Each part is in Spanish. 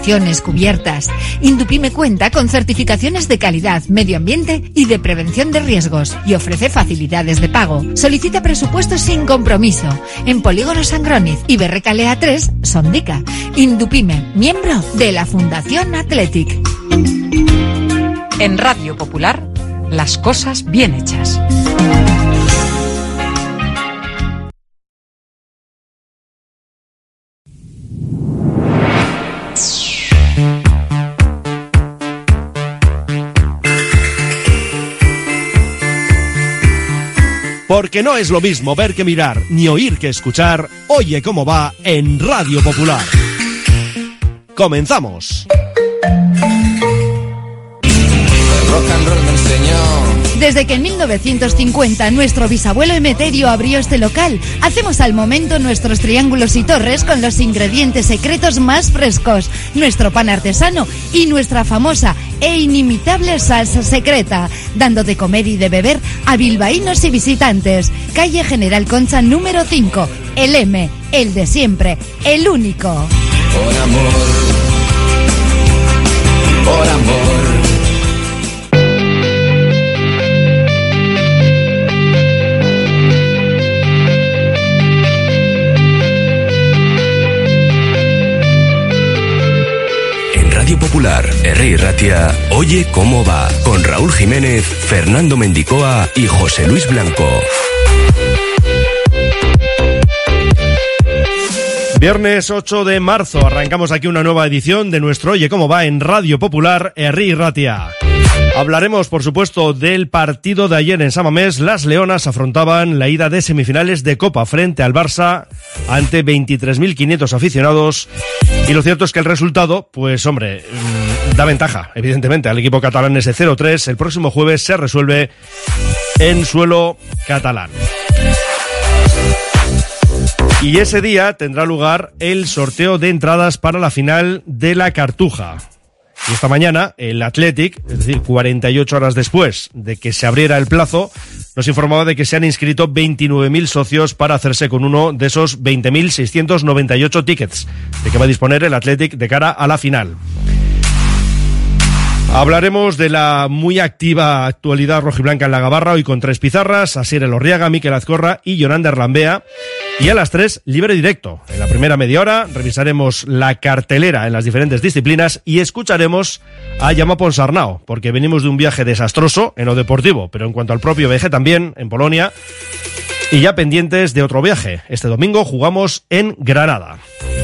calefacciones, cubiertas. Indupime cuenta con certificaciones de calidad, medio ambiente y de prevención de riesgos y ofrece facilidades de pago. Solicita presupuestos sin compromiso en Polígono Sangroniz y Berrecalea 3, Sondica. Indupime, miembro de la Fundación Athletic. En Radio Popular, las cosas bien hechas. Porque no es lo mismo ver que mirar, ni oír que escuchar. Oye cómo va en Radio Popular. ¡Comenzamos! Rock and roll me enseñó. Desde que en 1950 nuestro bisabuelo Emeterio abrió este local, hacemos al momento nuestros triángulos y torres con los ingredientes secretos más frescos, nuestro pan artesano y nuestra famosa e inimitable salsa secreta, dando de comer y de beber a bilbaínos y visitantes. Calle General Concha número 5, el M, el de siempre, el único. Por amor, por amor. Radio Popular, Herri Ratia, Oye cómo va, con Raúl Jiménez, Fernando Mendicoa y José Luis Blanco. Viernes 8 de marzo, arrancamos aquí una nueva edición de nuestro Oye cómo va en Radio Popular, Herri Ratia. Hablaremos, por supuesto, del partido de ayer en San Mamés. Las Leonas afrontaban la ida de semifinales de Copa frente al Barça ante 23.500 aficionados. Y lo cierto es que el resultado, pues hombre, da ventaja, evidentemente, al equipo catalán. Ese 0-3. El próximo jueves se resuelve en suelo catalán. Y ese día tendrá lugar el sorteo de entradas para la final de la Cartuja. Y esta mañana el Athletic, es decir, 48 horas después de que se abriera el plazo, nos informaba de que se han inscrito 29.000 socios para hacerse con uno de esos 20.698 tickets de que va a disponer el Athletic de cara a la final. Hablaremos de la muy activa actualidad rojiblanca en la Gabarra, hoy con 3 pizarras: Asier Elorriaga, Mikel Azcorra y Yolanda Erlambea. Y a las 3, libre directo. En la primera media hora revisaremos la cartelera en las diferentes disciplinas y escucharemos a Jaume Ponsarnau, porque venimos de un viaje desastroso en lo deportivo, pero en cuanto al propio viaje también, en Polonia, y ya pendientes de otro viaje. Este domingo jugamos en Granada.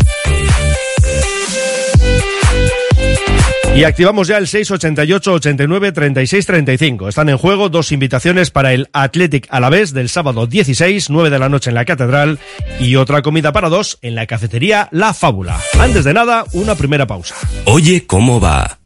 Y activamos ya el 688 89 36 35. Están en juego 2 invitaciones para el Athletic Alavés del sábado 16, 9 de la noche en la Catedral, y otra comida para 2 en la cafetería La Fábula. Antes de nada, una primera pausa. Oye cómo va.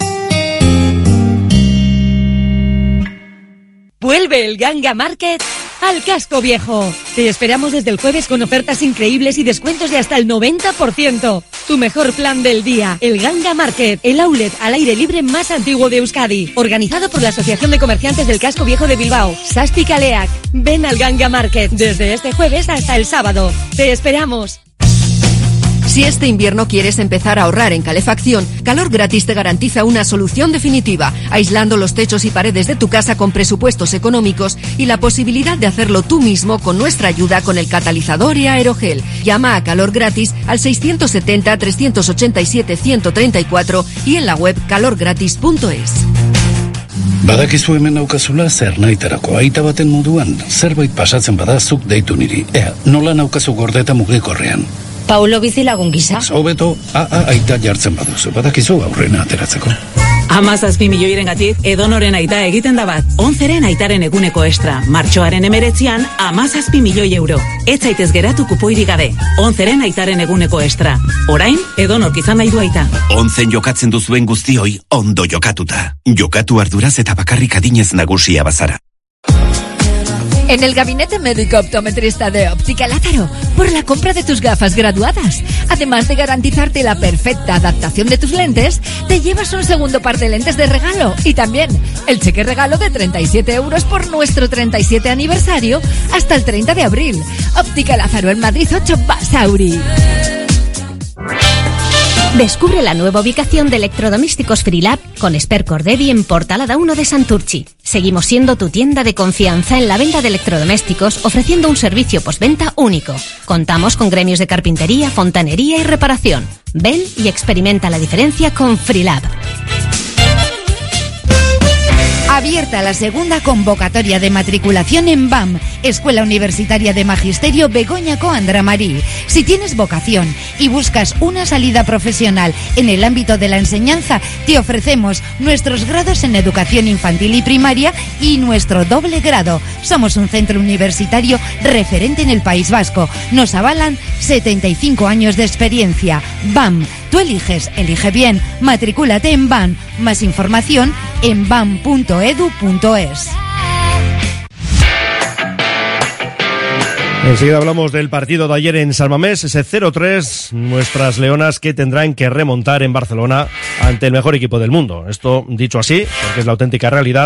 Vuelve el Ganga Market al Casco Viejo. Te esperamos desde el jueves con ofertas increíbles y descuentos de hasta el 90%. Tu mejor plan del día, el Ganga Market, el outlet al aire libre más antiguo de Euskadi. Organizado por la Asociación de Comerciantes del Casco Viejo de Bilbao, Sasti Kaleak. Ven al Ganga Market desde este jueves hasta el sábado. Te esperamos. Si este invierno quieres empezar a ahorrar en calefacción, Calor Gratis te garantiza una solución definitiva, aislando los techos y paredes de tu casa con presupuestos económicos y la posibilidad de hacerlo tú mismo con nuestra ayuda con el catalizador y aerogel. Llama a Calor Gratis al 670 387 134 y en la web calorgratis.es. Badakizu hemen naukazula zer nahiterako aita baten moduan, zerbait pasatzen badazuk deitu niri. Ea, nola naukazu gordeta mugikorrean? Paulo bizilagun gisa. Hobeto, aita jartzen baduzu, badakizu aurrena ateratzeko. 17 milioirengatik edonoren aita egiten da bat. 11ren aitaren eguneko extra. Martxoaren 19an 17 milioi euro. Ez zaitez geratu kupoirik gabe. 11ren aitaren eguneko extra. Orain, edonork izan nahi du aita. 11 jokatzen duzuen guztioi ondo jokatuta. Jokatu arduraz eta bakarrik adinez nagusia bazara. En el gabinete médico optometrista de Óptica Lázaro, por la compra de tus gafas graduadas, además de garantizarte la perfecta adaptación de tus lentes, te llevas un segundo par de lentes de regalo y también el cheque regalo de 37 euros por nuestro 37 aniversario hasta el 30 de abril. Óptica Lázaro en Madrid 8 Basauri. Descubre la nueva ubicación de Electrodomésticos Freelab con Esper Cordevi en Portalada 1 de Santurchi. Seguimos siendo tu tienda de confianza en la venta de electrodomésticos, ofreciendo un servicio postventa único. Contamos con gremios de carpintería, fontanería y reparación. Ven y experimenta la diferencia con Freelab. Abierta la segunda convocatoria de matriculación en BAM, Escuela Universitaria de Magisterio Begoña Coandra Marí. Si tienes vocación y buscas una salida profesional en el ámbito de la enseñanza, te ofrecemos nuestros grados en educación infantil y primaria y nuestro doble grado. Somos un centro universitario referente en el País Vasco. Nos avalan 75 años de experiencia. BAM. Tú eliges, elige bien. Matricúlate en BAM. Más información en bam.edu.es. Enseguida hablamos del partido de ayer en San Mamés, ese 0-3, nuestras leonas que tendrán que remontar en Barcelona ante el mejor equipo del mundo. Esto dicho así, porque es la auténtica realidad.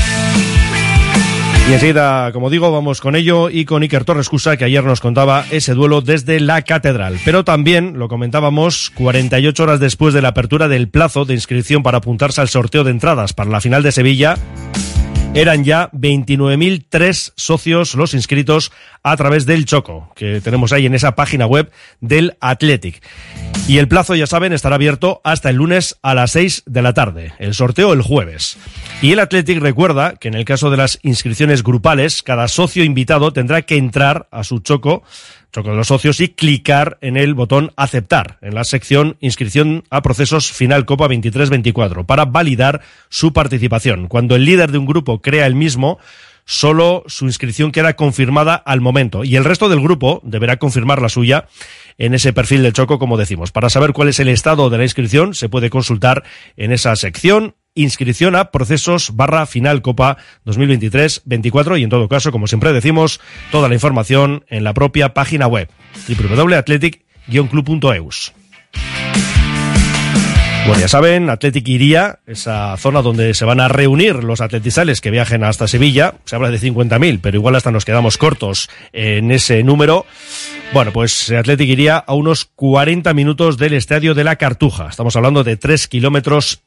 Y enseguida, como digo, vamos con ello y con Iker Torrescusa, que ayer nos contaba ese duelo desde la Catedral. Pero también, lo comentábamos, 48 horas después de la apertura del plazo de inscripción para apuntarse al sorteo de entradas para la final de Sevilla, eran ya 29.003 socios los inscritos a través del Choco, que tenemos ahí en esa página web del Athletic. Y el plazo, ya saben, estará abierto hasta el lunes a las 6 de la tarde. El sorteo el jueves. Y el Athletic recuerda que en el caso de las inscripciones grupales, cada socio invitado tendrá que entrar a su Choco de los socios y clicar en el botón aceptar en la sección inscripción a procesos final Copa 23-24 para validar su participación. Cuando el líder de un grupo crea el mismo, solo su inscripción queda confirmada al momento y el resto del grupo deberá confirmar la suya en ese perfil del Choco, como decimos. Para saber cuál es el estado de la inscripción se puede consultar en esa sección inscripción a procesos /final Copa 2023-24 y en todo caso, como siempre decimos, toda la información en la propia página web www.athletic-club.eus. Bueno, ya saben, Athletic iría, esa zona donde se van a reunir los atletizales que viajen hasta Sevilla. Se habla de 50.000, pero igual hasta nos quedamos cortos en ese número. Bueno, pues Athletic iría a unos 40 minutos del Estadio de la Cartuja. Estamos hablando de 3,5 kilómetros.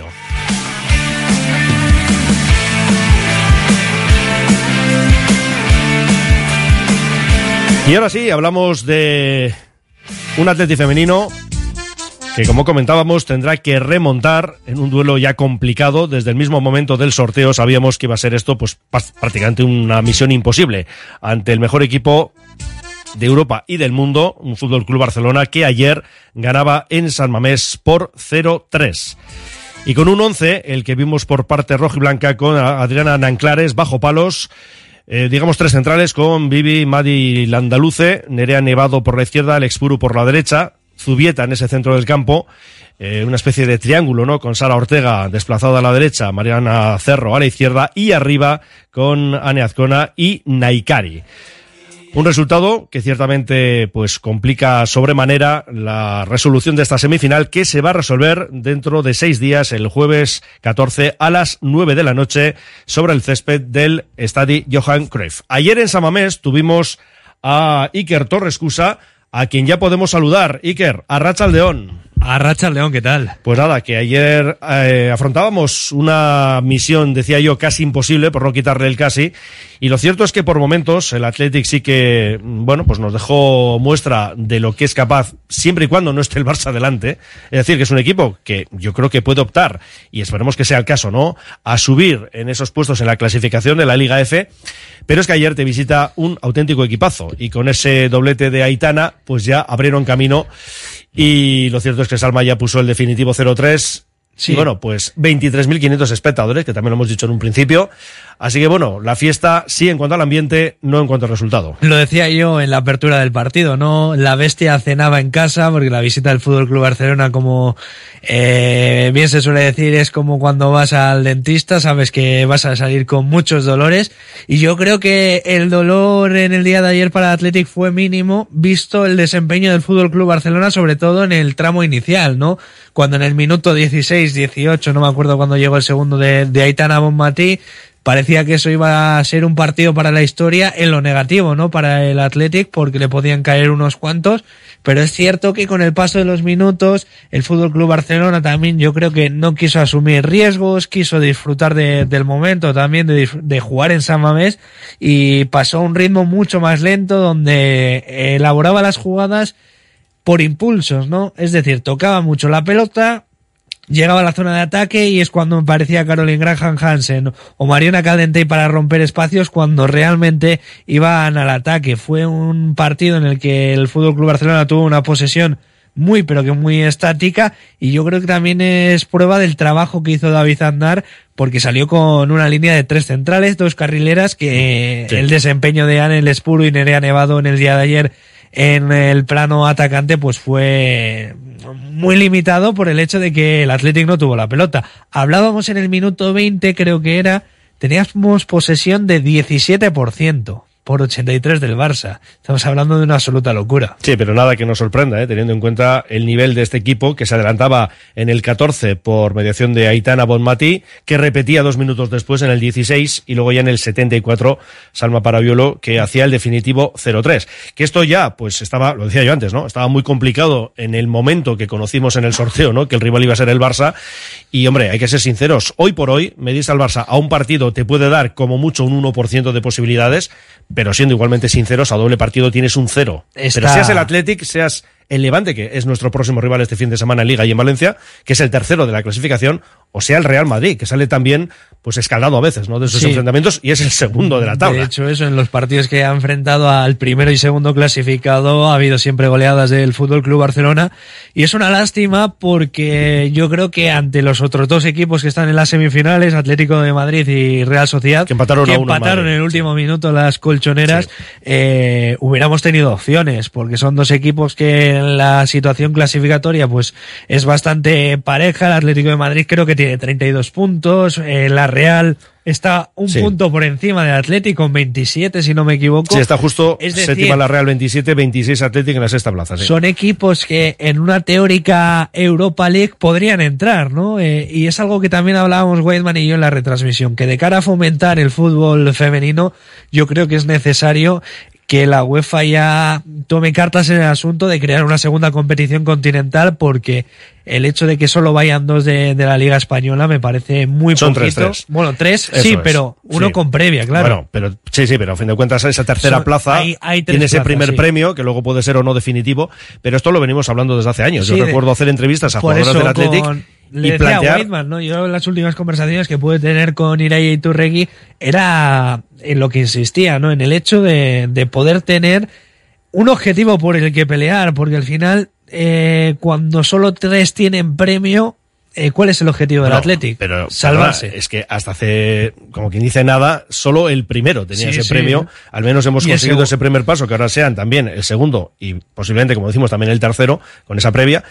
Y ahora sí, hablamos de un Athletic femenino que, como comentábamos, tendrá que remontar en un duelo ya complicado. Desde el mismo momento del sorteo sabíamos que iba a ser esto pues prácticamente una misión imposible ante el mejor equipo de Europa y del mundo, un Fútbol Club Barcelona que ayer ganaba en San Mamés por 0-3. Y con un 11, el que vimos por parte rojiblanca, con Adriana Nanclares bajo palos, digamos tres centrales con Vivi, Madi Landaluce, Nerea Nevado por la izquierda, Alex Puru por la derecha, Zubieta en ese centro del campo, una especie de triángulo, ¿no? Con Sara Ortega desplazada a la derecha, Mariana Cerro a la izquierda y arriba con Ane Azcona y Naikari. Un resultado que ciertamente pues complica sobremanera la resolución de esta semifinal, que se va a resolver dentro de 6 días, el jueves 14 a las 9 de la noche, sobre el césped del Estadi Johan Cruyff. Ayer en San Mamés tuvimos a Iker Torrescusa, a quien ya podemos saludar. Iker, arratsaldeon. Arratsaldeon, ¿qué tal? Pues nada, que ayer afrontábamos una misión, decía yo, casi imposible, por no quitarle el casi, y lo cierto es que por momentos el Athletic sí que, bueno, pues nos dejó muestra de lo que es capaz, siempre y cuando no esté el Barça delante. Es decir, que es un equipo que yo creo que puede optar, y esperemos que sea el caso, ¿no?, a subir en esos puestos en la clasificación de la Liga F, pero es que ayer te visita un auténtico equipazo, y con ese doblete de Aitana, pues ya abrieron camino. Y lo cierto es que Salma ya puso el definitivo 0-3. Sí. Y bueno, pues 23.500 espectadores, que también lo hemos dicho en un principio. Así que bueno, la fiesta sí en cuanto al ambiente, no en cuanto al resultado. Lo decía yo en la apertura del partido, ¿no? La bestia cenaba en casa, porque la visita del Fútbol Club Barcelona, como bien se suele decir, es como cuando vas al dentista, sabes que vas a salir con muchos dolores. Y yo creo que el dolor en el día de ayer para Athletic fue mínimo, visto el desempeño del Fútbol Club Barcelona, sobre todo en el tramo inicial, ¿no? Cuando en el minuto 16 16-18, no me acuerdo cuando llegó el segundo de Aitana Bonmatí. Parecía que eso iba a ser un partido para la historia en lo negativo, ¿no? Para el Athletic, porque le podían caer unos cuantos, pero es cierto que con el paso de los minutos, el Fútbol Club Barcelona también yo creo que no quiso asumir riesgos, quiso disfrutar del momento también de jugar en San Mamés, y pasó a un ritmo mucho más lento donde elaboraba las jugadas por impulsos, ¿no? Es decir, tocaba mucho la pelota, llegaba a la zona de ataque y es cuando me parecía Caroline Graham Hansen o Mariona Caldentey para romper espacios, cuando realmente iban al ataque. Fue un partido en el que el Fútbol Club Barcelona tuvo una posesión muy pero que muy estática, y yo creo que también es prueba del trabajo que hizo David Aznar, porque salió con una línea de 3 centrales, 2 carrileras, que sí. El desempeño de Anel Espuro y Nerea Nevado en el día de ayer en el plano atacante pues fue muy limitado por el hecho de que el Athletic no tuvo la pelota. Hablábamos en el minuto 20, creo que era, teníamos posesión de 17% por 83 del Barça. Estamos hablando de una absoluta locura. Sí, pero nada que nos sorprenda, teniendo en cuenta el nivel de este equipo, que se adelantaba en el 14 por mediación de Aitana Bonmatí, que repetía 2 minutos después en el 16, y luego ya en el 74 Salma Parabiolo, que hacía el definitivo 0-3. Que esto ya, pues estaba, lo decía yo antes, ¿no? Estaba muy complicado en el momento que conocimos en el sorteo, ¿no? Que el rival iba a ser el Barça. Y hombre, hay que ser sinceros, hoy por hoy, medirse al Barça a un partido te puede dar como mucho un 1% de posibilidades, pero siendo igualmente sinceros, a doble partido tienes un 0. Pero seas el Athletic, seas el Levante, que es nuestro próximo rival este fin de semana en Liga y en Valencia, que es el tercero de la clasificación, o sea el Real Madrid, que sale también pues escalado a veces, ¿no? De esos enfrentamientos, y es el segundo de la tabla. De hecho, eso, en los partidos que ha enfrentado al primero y segundo clasificado, ha habido siempre goleadas del Fútbol Club Barcelona, y es una lástima porque yo creo que ante los otros 2 equipos que están en las semifinales, Atlético de Madrid y Real Sociedad, que empataron en el último minuto las colchoneras, hubiéramos tenido opciones, porque son 2 equipos que en la situación clasificatoria pues es bastante pareja. El Atlético de Madrid creo que tiene 32 puntos, la Real está un punto por encima del Atlético con 27, si no me equivoco. Sí, está justo, es decir, séptima la Real 27, 26 Atlético en la sexta plaza. Sí. Son equipos que en una teórica Europa League podrían entrar, ¿no? Y es algo que también hablábamos Weidman y yo en la retransmisión, que de cara a fomentar el fútbol femenino, yo creo que es necesario que la UEFA ya tome cartas en el asunto de crear una segunda competición continental, porque el hecho de que solo vayan 2 de la Liga Española me parece muy Son poquito. 3. Bueno, 3, eso sí, es. Pero uno con previa, claro. Bueno, pero pero a fin de cuentas esa tercera plaza hay tiene ese plazas, primer premio, que luego puede ser o no definitivo, pero esto lo venimos hablando desde hace años. Yo recuerdo hacer entrevistas a jugadoras del Athletic y plantear... Weidman, ¿no? Yo en las últimas conversaciones que pude tener con Irai Iturregui era en lo que insistía, ¿no? En el hecho de poder tener un objetivo por el que pelear, porque al final cuando solo 3 tienen premio, ¿cuál es el objetivo del Athletic? Pero salvarse. Verdad, es que hasta hace, como quien dice nada, solo el primero tenía ese premio. Al menos hemos conseguido ese primer paso, que ahora sean también el segundo y posiblemente, como decimos, también el tercero, con esa previa.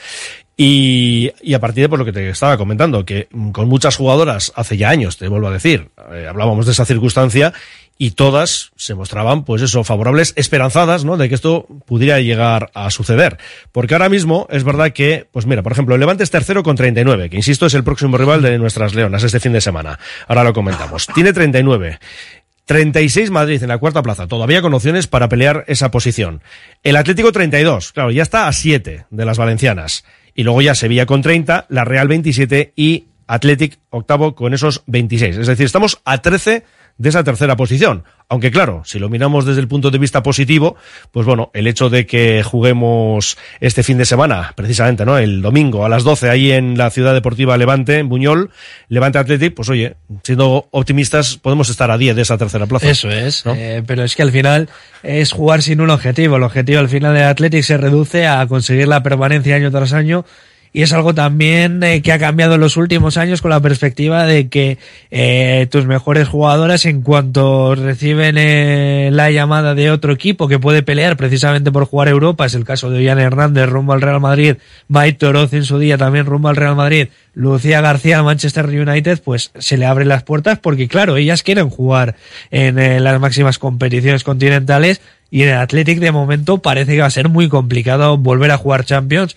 Y a partir de lo que te estaba comentando, que con muchas jugadoras hace ya años, te vuelvo a decir, hablábamos de esa circunstancia, y todas se mostraban, pues eso, favorables, esperanzadas, ¿no?, de que esto pudiera llegar a suceder. Porque ahora mismo es verdad que, pues mira, por ejemplo, el Levante es tercero con 39, que insisto es el próximo rival de nuestras leonas este fin de semana. Ahora lo comentamos. Tiene 39. 36 Madrid en la cuarta plaza, todavía con opciones para pelear esa posición. El Atlético 32, claro, ya está a 7 de las valencianas. Y luego ya Sevilla con 30, la Real 27 y Athletic octavo con esos 26. Es decir, estamos a 13 de esa tercera posición. Aunque claro, si lo miramos desde el punto de vista positivo, pues bueno, el hecho de que juguemos este fin de semana, precisamente, ¿no?, el domingo a las 12 ahí en la Ciudad Deportiva Levante, en Buñol, Levante Athletic, pues oye, siendo optimistas, podemos estar a 10 de esa tercera plaza. Eso es, ¿no? Pero es que al final es jugar sin un objetivo. El objetivo al final del Athletic se reduce a conseguir la permanencia año tras año. Y es algo también que ha cambiado en los últimos años, con la perspectiva de que tus mejores jugadoras, en cuanto reciben la llamada de otro equipo que puede pelear precisamente por jugar Europa, es el caso de Ollane Hernández rumbo al Real Madrid, Maite Oroz en su día también rumbo al Real Madrid, Lucía García al Manchester United, pues se le abren las puertas, porque claro, ellas quieren jugar en las máximas competiciones continentales, y en el Athletic de momento parece que va a ser muy complicado volver a jugar Champions.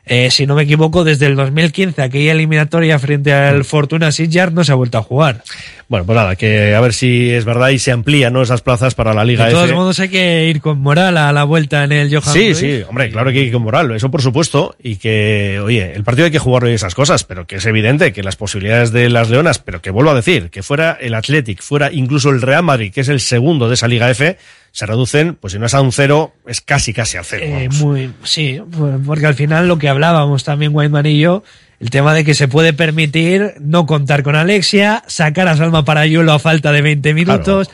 si no me equivoco, desde el 2015, aquella eliminatoria frente al Fortuna Sittard, no se ha vuelto a jugar. Bueno, pues nada, que a ver si es verdad y se amplía, ¿no?, esas plazas para la Liga F. De todos modos hay que ir con moral a la vuelta en el Johan Cruyff. Sí, hombre, claro que hay que ir con moral, eso por supuesto, y que, oye, el partido hay que jugarlo y esas cosas, pero que es evidente que las posibilidades de las Leonas, pero que vuelvo a decir, que fuera el Athletic, fuera incluso el Real Madrid, que es el segundo de esa Liga F, se reducen, pues si no es a un 0, es casi a 0. Sí, porque al final lo que hablábamos también Weidman y yo, el tema de que se puede permitir no contar con Alexia, sacar a Salma Parayuelo a falta de 20 minutos,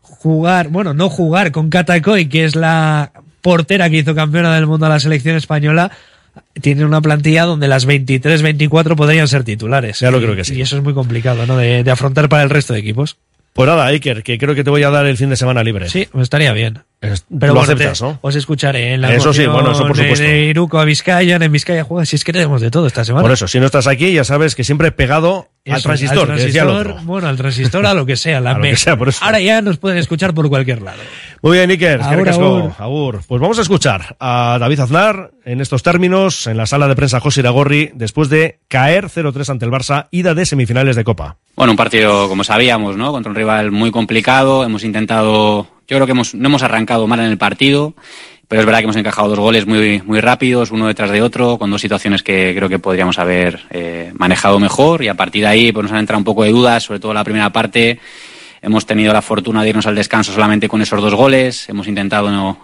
no jugar con Cata Coy, que es la portera que hizo campeona del mundo a la selección española. Tiene una plantilla donde las 23, 24 podrían ser titulares. Ya lo creo que sí. Y eso es muy complicado, ¿no?, de afrontar para el resto de equipos. Pues nada, Iker, que creo que te voy a dar el fin de semana libre. Sí, me estaría bien. Pero lo aceptas, ¿no? Os escucharé en la eso sí, bueno, eso por supuesto. De Iruko a Vizcaya, en Vizcaya juega, si es que tenemos de todo esta semana. Por eso, si no estás aquí, ya sabes que siempre pegado al transistor, que decía el otro. Bueno, al transistor, a lo que sea. A lo que sea, por eso. Ahora ya nos pueden escuchar por cualquier lado. Muy bien, Iker, agur. Pues vamos a escuchar a David Aznar en estos términos, en la sala de prensa José Iragorri, después de caer 0-3 ante el Barça, ida de semifinales de Copa. Bueno, un partido, como sabíamos, ¿no?, contra un rival muy complicado. Hemos intentado, yo creo que no hemos arrancado mal en el partido, pero es verdad que hemos encajado 2 goles muy rápidos, uno detrás de otro, con 2 situaciones que creo que podríamos haber manejado mejor, y a partir de ahí pues nos han entrado un poco de dudas, sobre todo la primera parte. Hemos tenido la fortuna de irnos al descanso solamente con esos 2 goles. Hemos intentado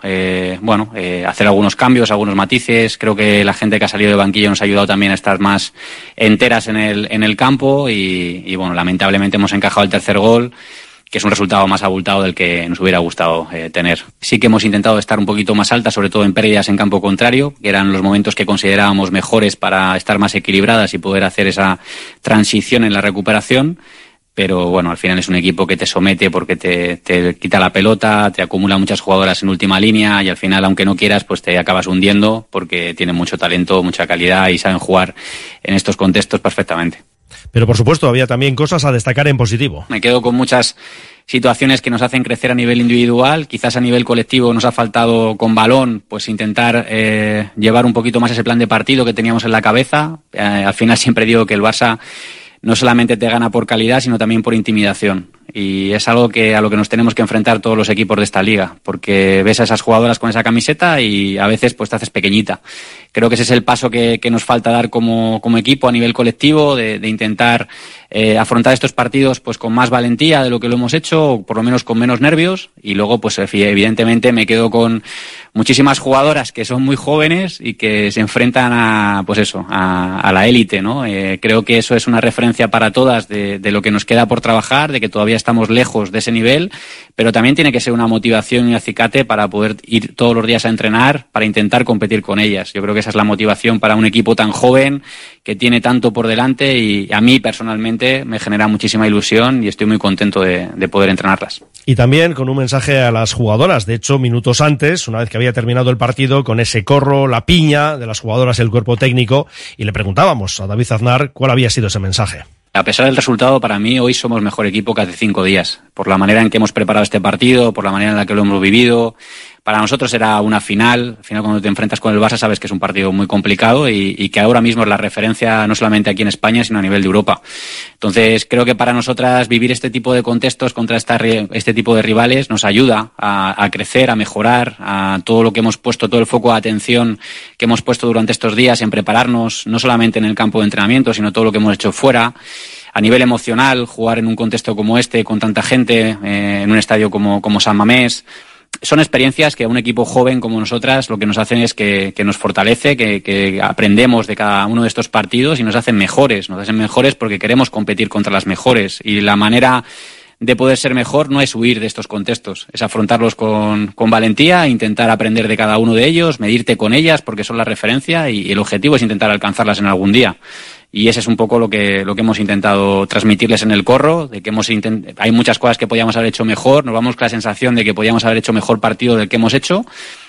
hacer algunos cambios, algunos matices. Creo que la gente que ha salido de banquillo nos ha ayudado también a estar más enteras en el campo y bueno, lamentablemente hemos encajado el tercer gol, que es un resultado más abultado del que nos hubiera gustado tener. Sí que hemos intentado estar un poquito más alta, sobre todo en pérdidas en campo contrario, que eran los momentos que considerábamos mejores para estar más equilibradas y poder hacer esa transición en la recuperación. Pero bueno, al final es un equipo que te somete porque te quita la pelota, te acumula muchas jugadoras en última línea y al final, aunque no quieras, pues te acabas hundiendo porque tienen mucho talento, mucha calidad y saben jugar en estos contextos perfectamente. Pero por supuesto había también cosas a destacar en positivo. Me quedo con muchas situaciones que nos hacen crecer a nivel individual. Quizás a nivel colectivo nos ha faltado con balón pues intentar llevar un poquito más ese plan de partido que teníamos en la cabeza. Al final siempre digo que el Barça no solamente te gana por calidad, sino también por intimidación. Y es algo a lo que nos tenemos que enfrentar todos los equipos de esta liga, porque ves a esas jugadoras con esa camiseta y a veces pues te haces pequeñita. Creo que ese es el paso que nos falta dar como equipo a nivel colectivo, de intentar afrontar estos partidos pues con más valentía de lo que lo hemos hecho, o por lo menos con menos nervios. Y luego pues evidentemente me quedo con muchísimas jugadoras que son muy jóvenes y que se enfrentan a la élite, ¿no? Creo que eso es una referencia para todas de lo que nos queda por trabajar, de que todavía estamos lejos de ese nivel, pero también tiene que ser una motivación y un acicate para poder ir todos los días a entrenar, para intentar competir con ellas. Yo creo que esa es la motivación para un equipo tan joven, que tiene tanto por delante, y a mí personalmente me genera muchísima ilusión y estoy muy contento de poder entrenarlas. Y también con un mensaje a las jugadoras. De hecho, minutos antes, una vez que había terminado el partido, con ese corro, la piña de las jugadoras y el cuerpo técnico, y le preguntábamos a David Aznar cuál había sido ese mensaje. A pesar del resultado, para mí hoy somos mejor equipo que hace 5 días. Por la manera en que hemos preparado este partido, por la manera en la que lo hemos vivido. Para nosotros era una final. Al final, cuando te enfrentas con el Barça, sabes que es un partido muy complicado y que ahora mismo es la referencia no solamente aquí en España, sino a nivel de Europa. Entonces, creo que para nosotras vivir este tipo de contextos contra este tipo de rivales nos ayuda a crecer, a mejorar, a todo lo que hemos puesto, todo el foco de atención que hemos puesto durante estos días en prepararnos, no solamente en el campo de entrenamiento, sino todo lo que hemos hecho fuera. A nivel emocional, jugar en un contexto como este, con tanta gente, en un estadio como San Mamés, son experiencias que a un equipo joven como nosotras lo que nos hacen es que nos fortalece, que aprendemos de cada uno de estos partidos y nos hacen mejores. Nos hacen mejores porque queremos competir contra las mejores. Y la manera de poder ser mejor no es huir de estos contextos, es afrontarlos con valentía, intentar aprender de cada uno de ellos, medirte con ellas porque son la referencia y el objetivo es intentar alcanzarlas en algún día. Y ese es un poco lo que hemos intentado transmitirles en el corro, de que hay muchas cosas que podíamos haber hecho mejor, nos vamos con la sensación de que podíamos haber hecho mejor partido del que hemos hecho.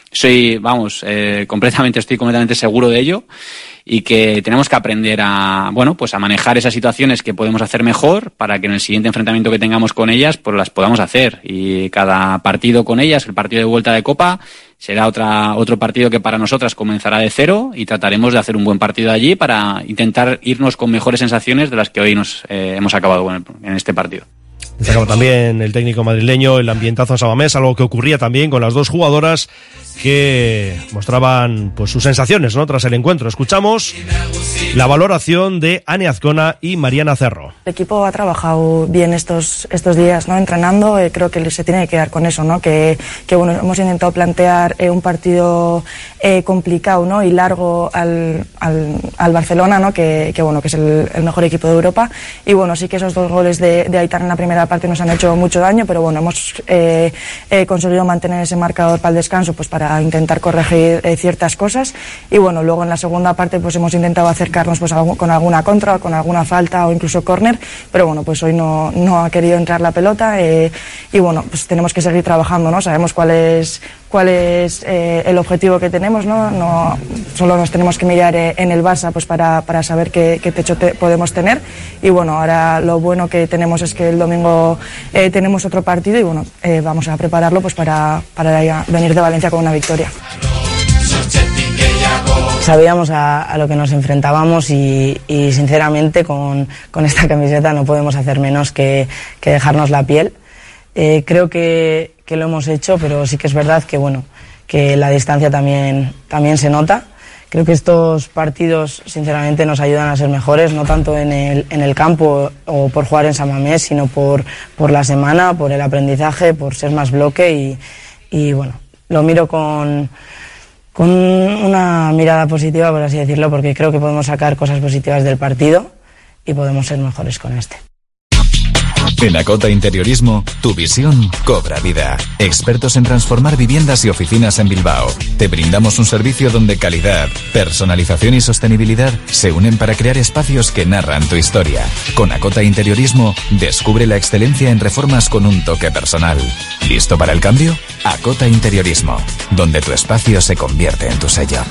Estoy completamente seguro de ello y que tenemos que aprender a manejar esas situaciones que podemos hacer mejor para que en el siguiente enfrentamiento que tengamos con ellas pues las podamos hacer. Y cada partido con ellas, el partido de vuelta de Copa, será otro partido que para nosotras comenzará de cero y trataremos de hacer un buen partido allí para intentar irnos con mejores sensaciones de las que hoy nos hemos acabado en este partido. Destacaba también el técnico madrileño el ambientazo en San Mamés, algo que ocurría también con las dos jugadoras que mostraban pues sus sensaciones, ¿no?, tras el encuentro. Escuchamos la valoración de Ane Azcona y Mariana Cerro. El equipo ha trabajado bien estos días, ¿no?, entrenando. Creo que se tiene que quedar con eso, ¿no?, que bueno, hemos intentado plantear un partido complicado, ¿no?, y largo al Barcelona, ¿no?, que bueno, que es el mejor equipo de Europa. Y bueno, sí que esos 2 goles de Aitana en la primera parte nos han hecho mucho daño, pero bueno, hemos conseguido mantener ese marcador para el descanso, pues para intentar corregir ciertas cosas. Y bueno, luego en la segunda parte pues hemos intentado acercarnos pues con alguna contra, con alguna falta o incluso córner, pero bueno, pues hoy no ha querido entrar la pelota, y bueno, pues tenemos que seguir trabajando, ¿no? Sabemos cuál es el objetivo que tenemos, ¿no? No solo nos tenemos que mirar en el Barça pues para saber qué techo podemos tener. Y bueno, ahora lo bueno que tenemos es que el domingo tenemos otro partido y bueno, vamos a prepararlo pues para venir de Valencia con una victoria. Sabíamos a lo que nos enfrentábamos y sinceramente con esta camiseta no podemos hacer menos que dejarnos la piel. Creo que lo hemos hecho, pero sí que es verdad que bueno, que la distancia también se nota. Creo que estos partidos sinceramente nos ayudan a ser mejores, no tanto en el campo o por jugar en San Mamés, sino por la semana, por el aprendizaje, por ser más bloque y bueno, lo miro con una mirada positiva, por así decirlo, porque creo que podemos sacar cosas positivas del partido y podemos ser mejores con este. En Acota Interiorismo, tu visión cobra vida. Expertos en transformar viviendas y oficinas en Bilbao. Te brindamos un servicio donde calidad, personalización y sostenibilidad se unen para crear espacios que narran tu historia. Con Acota Interiorismo, descubre la excelencia en reformas con un toque personal. ¿Listo para el cambio? Acota Interiorismo, donde tu espacio se convierte en tu sello.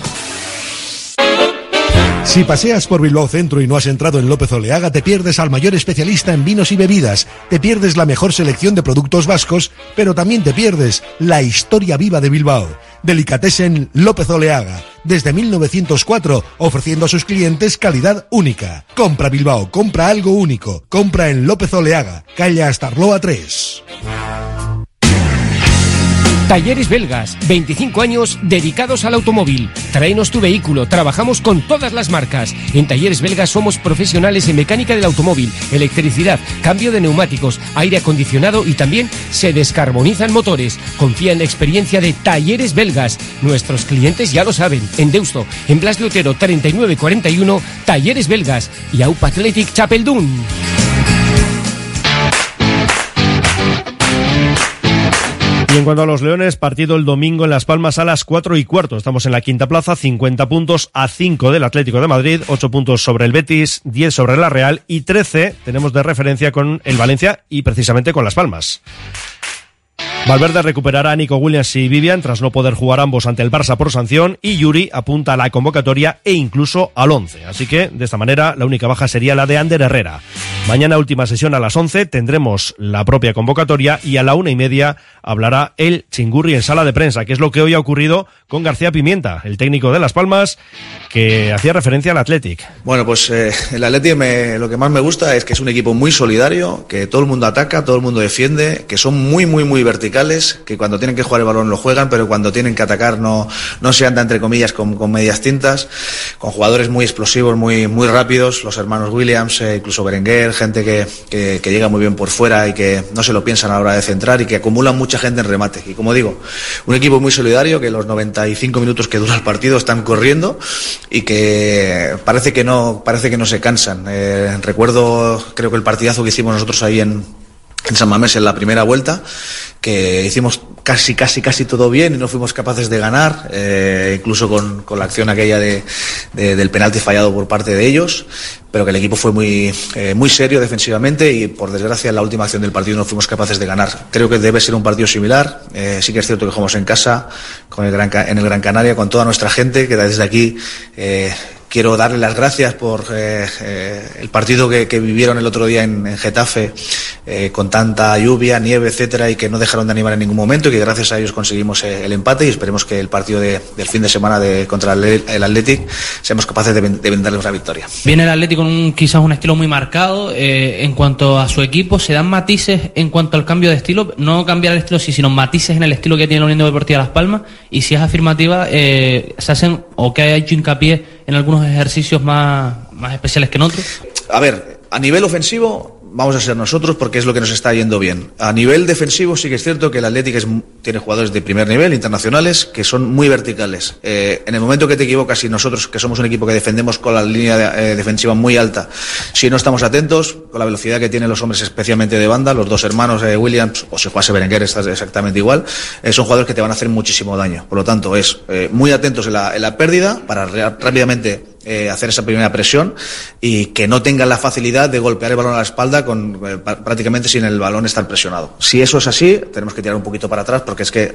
Si paseas por Bilbao Centro y no has entrado en López Oleaga, te pierdes al mayor especialista en vinos y bebidas, te pierdes la mejor selección de productos vascos, pero también te pierdes la historia viva de Bilbao. Delicatessen López Oleaga, desde 1904, ofreciendo a sus clientes calidad única. Compra Bilbao, compra algo único, compra en López Oleaga, calle Astarloa 3. Talleres Belgas, 25 años dedicados al automóvil. Tráenos tu vehículo, trabajamos con todas las marcas. En Talleres Belgas somos profesionales en mecánica del automóvil, electricidad, cambio de neumáticos, aire acondicionado y también se descarbonizan motores. Confía en la experiencia de Talleres Belgas. Nuestros clientes ya lo saben. En Deusto, en Blas de Otero 3941, Talleres Belgas y AUPA Athletic Chapeldún. Y en cuanto a los Leones, partido el domingo en Las Palmas a las 4:15. Estamos en la quinta plaza, 50 puntos a 5 del Atlético de Madrid, 8 puntos sobre el Betis, 10 sobre la Real y 13 tenemos de referencia con el Valencia y precisamente con Las Palmas. Valverde recuperará a Nico Williams y Vivian tras no poder jugar ambos ante el Barça por sanción y Yuri apunta a la convocatoria e incluso al 11. Así que, de esta manera, la única baja sería la de Ander Herrera. Mañana última sesión a las 11, tendremos la propia convocatoria y a la 1:30 hablará el Chingurri en sala de prensa, que es lo que hoy ha ocurrido con García Pimienta, el técnico de Las Palmas, que hacía referencia al Athletic. Bueno, pues el Athletic lo que más me gusta es que es un equipo muy solidario, que todo el mundo ataca, todo el mundo defiende, que son muy verticales, que cuando tienen que jugar el balón lo juegan, pero cuando tienen que atacar no se anda entre comillas con medias tintas, con jugadores muy explosivos, muy rápidos, los hermanos Williams, incluso Berenguer, gente que llega muy bien por fuera y que no se lo piensan a la hora de centrar y que acumulan mucha gente en remate. Y como digo, un equipo muy solidario, que los 95 minutos que dura el partido están corriendo y que parece que no se cansan. Recuerdo, creo que el partidazo que hicimos nosotros ahí en San Mamés en la primera vuelta, que hicimos casi todo bien y no fuimos capaces de ganar, incluso con la acción aquella del penalti fallado por parte de ellos, pero que el equipo fue muy serio defensivamente y por desgracia en la última acción del partido no fuimos capaces de ganar. Creo que debe ser un partido similar. Sí que es cierto que jugamos en casa en el Gran Canaria con toda nuestra gente, que desde aquí quiero darle las gracias por el partido que vivieron el otro día en Getafe, con tanta lluvia, nieve, etcétera, y que no dejaron de animar en ningún momento, y que gracias a ellos conseguimos el empate, y esperemos que el partido del fin de semana contra el Athletic seamos capaces de venderles una victoria. Viene el Athletic con quizás un estilo muy marcado en cuanto a su equipo. ¿Se dan matices en cuanto al cambio de estilo? No cambiar el estilo, sino matices en el estilo que tiene la Unión Deportiva Las Palmas, y si es afirmativa, se hacen o que ha hecho hincapié en algunos ejercicios más especiales que en otros. A ver, a nivel ofensivo vamos a ser nosotros porque es lo que nos está yendo bien. A nivel defensivo sí que es cierto que el Athletic tiene jugadores de primer nivel, internacionales, que son muy verticales. En el momento que te equivocas, y nosotros que somos un equipo que defendemos con la línea defensiva muy alta, si no estamos atentos, con la velocidad que tienen los hombres especialmente de banda, los dos hermanos Williams, o si jugase Berenguer está exactamente igual, son jugadores que te van a hacer muchísimo daño. Por lo tanto, es muy atentos en la pérdida para rápidamente hacer esa primera presión, y que no tengan la facilidad de golpear el balón a la espalda prácticamente sin el balón estar presionado. Si eso es así, tenemos que tirar un poquito para atrás, porque es que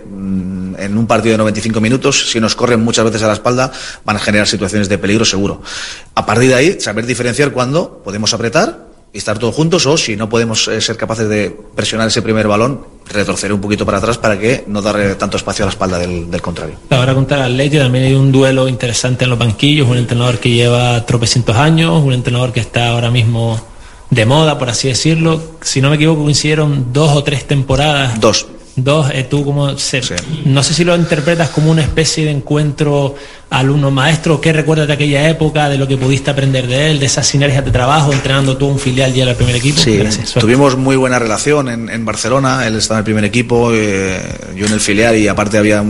en un partido de 95 minutos, si nos corren muchas veces a la espalda, van a generar situaciones de peligro seguro. A partir de ahí, saber diferenciar cuándo podemos apretar y estar todos juntos, o si no podemos ser capaces de presionar ese primer balón, retroceder un poquito para atrás para que no darle tanto espacio a la espalda del contrario. Ahora contra el Athletic también hay un duelo interesante en los banquillos, un entrenador que lleva tropecientos años, un entrenador que está ahora mismo de moda, por así decirlo. Si no me equivoco, coincidieron 2 o 3 temporadas. Dos, tú como sí. No sé si lo interpretas como una especie de encuentro alumno-maestro. ¿Qué recuerdas de aquella época, de lo que pudiste aprender de él, de esas sinergias de trabajo, entrenando tú un filial ya al primer equipo? Sí, gracias. Tuvimos muy buena relación en Barcelona. Él estaba en el primer equipo, yo en el filial, y aparte había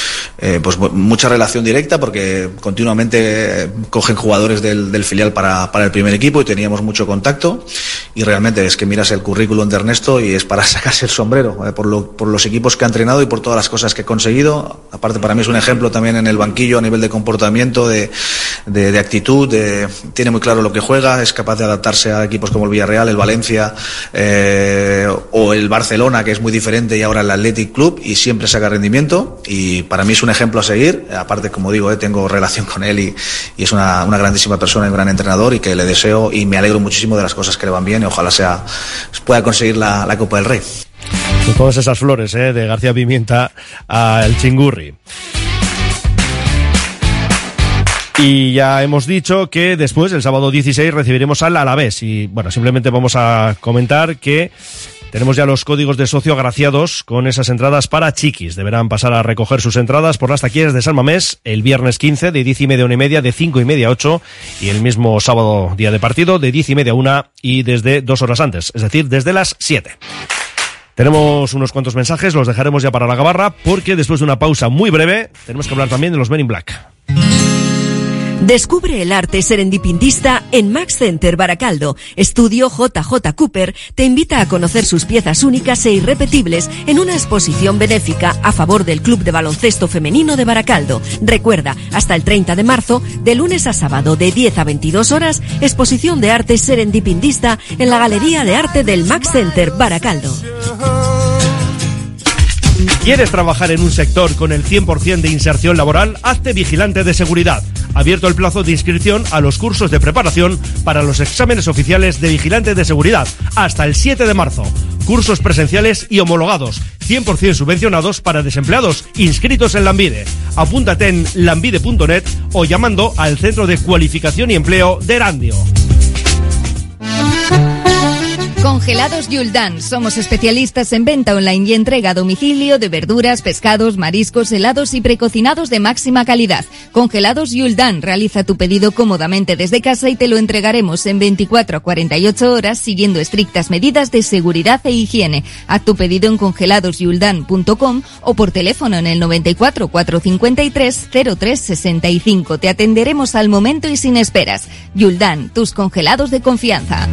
pues mucha relación directa, porque continuamente cogen jugadores del filial para el primer equipo, y teníamos mucho contacto, y realmente es que miras el currículum de Ernesto y es para sacarse el sombrero por los equipos que ha entrenado y por todas las cosas que ha conseguido. Aparte, para mí es un ejemplo también en el banquillo a nivel de comportamiento, de actitud, tiene muy claro lo que juega, es capaz de adaptarse a equipos como el Villarreal, el Valencia o el Barcelona, que es muy diferente, y ahora el Athletic Club, y siempre saca rendimiento, y para mí es un ejemplo a seguir. Aparte, como digo, tengo relación con él, y es una grandísima persona y un gran entrenador, y que le deseo y me alegro muchísimo de las cosas que le van bien, y ojalá pueda conseguir la Copa del Rey. Con todas esas flores de García Pimienta al Chingurri. Y ya hemos dicho que después, el sábado 16, recibiremos al Alavés. Y bueno, simplemente vamos a comentar que tenemos ya los códigos de socio agraciados con esas entradas para chiquis. Deberán pasar a recoger sus entradas por las taquillas de San Mamés el viernes 15 de 10:30 a 1:30, de 5:30 a 8, y el mismo sábado día de partido de 10:30 a 1 y desde 2 horas antes, es decir, desde las 7. Tenemos unos cuantos mensajes, los dejaremos ya para la gabarra, porque después de una pausa muy breve tenemos que hablar también de los Men in Black. Descubre el arte serendipitista en Max Center Baracaldo. Estudio JJ Cooper te invita a conocer sus piezas únicas e irrepetibles en una exposición benéfica a favor del Club de Baloncesto Femenino de Baracaldo. Recuerda, hasta el 30 de marzo, de lunes a sábado de 10 a 22 horas, exposición de arte serendipitista en la Galería de Arte del Max Center Baracaldo. ¿Quieres trabajar en un sector con el 100% de inserción laboral? Hazte vigilante de seguridad. Abierto el plazo de inscripción a los cursos de preparación para los exámenes oficiales de vigilante de seguridad hasta el 7 de marzo. Cursos presenciales y homologados, 100% subvencionados para desempleados inscritos en Lanbide. Apúntate en lanbide.net o llamando al Centro de Cualificación y Empleo de Erandio. Congelados Yuldan. Somos especialistas en venta online y entrega a domicilio de verduras, pescados, mariscos, helados y precocinados de máxima calidad. Congelados Yuldan. Realiza tu pedido cómodamente desde casa y te lo entregaremos en 24 a 48 horas siguiendo estrictas medidas de seguridad e higiene. Haz tu pedido en congeladosyuldan.com o por teléfono en el 94 453 0365. Te atenderemos al momento y sin esperas. Yuldan, tus congelados de confianza.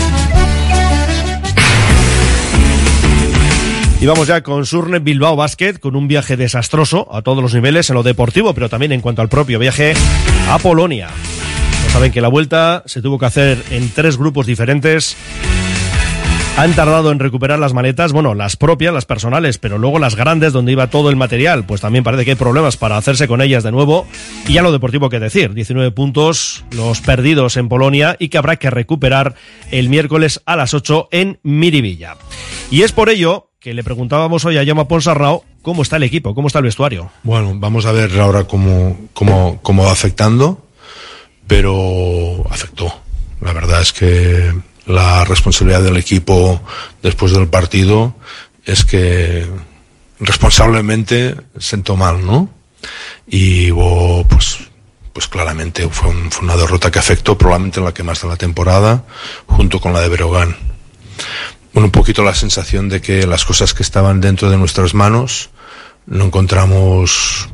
Y vamos ya con Surne Bilbao Basket, con un viaje desastroso a todos los niveles, en lo deportivo, pero también en cuanto al propio viaje a Polonia. Ya saben que la vuelta se tuvo que hacer en 3 grupos diferentes Han tardado en recuperar las maletas, bueno, las propias, las personales, pero luego las grandes donde iba todo el material, pues también parece que hay problemas para hacerse con ellas de nuevo. Y ya lo deportivo que decir, 19 puntos los perdidos en Polonia y que habrá que recuperar el miércoles a las 8 en Miribilla. Y es por ello que le preguntábamos hoy a Jaume Ponsarnau cómo está el equipo, cómo está el vestuario. Bueno, vamos a ver ahora cómo va afectando, pero afectó. La verdad es que la responsabilidad del equipo después del partido es que responsablemente sentó mal, ¿no? Y pues claramente fue una derrota que afectó, probablemente la que más de la temporada, junto con la de Breogán. Bueno, un poquito la sensación de que las cosas que estaban dentro de nuestras manos no encontramos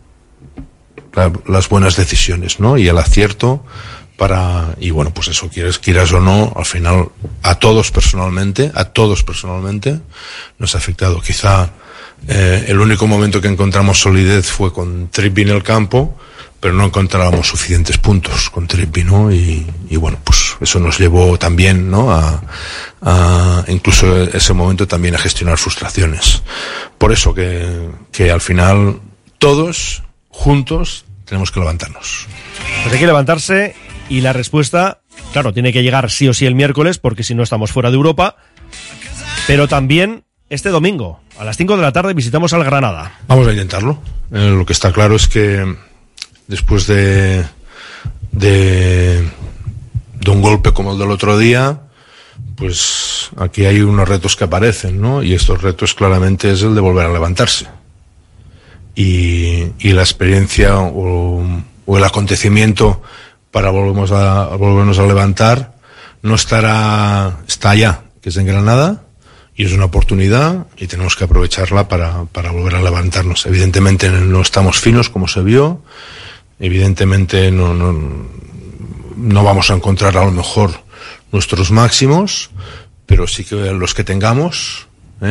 las buenas decisiones, ¿no? Y el acierto y bueno, pues eso, quieras o no, al final a todos personalmente nos ha afectado. Quizá el único momento que encontramos solidez fue con Trippi en el campo, pero no encontrábamos suficientes puntos con Trippi, ¿no? Y bueno, pues eso nos llevó también, ¿no? a incluso ese momento también a gestionar frustraciones. Por eso que al final todos juntos tenemos que levantarnos. Pues hay que levantarse. Y la respuesta, claro, tiene que llegar sí o sí el miércoles, porque si no estamos fuera de Europa. Pero también este domingo, a las 5 de la tarde, visitamos al Granada. Vamos a intentarlo. Lo que está claro es que después de un golpe como el del otro día, pues aquí hay unos retos que aparecen, ¿no? Y estos retos claramente es el de volver a levantarse. Y la experiencia o el acontecimiento para volvernos a levantar está allá, que es en Granada, y es una oportunidad y tenemos que aprovecharla para volver a levantarnos. Evidentemente no estamos finos como se vio, evidentemente no vamos a encontrar a lo mejor nuestros máximos, pero sí que los que tengamos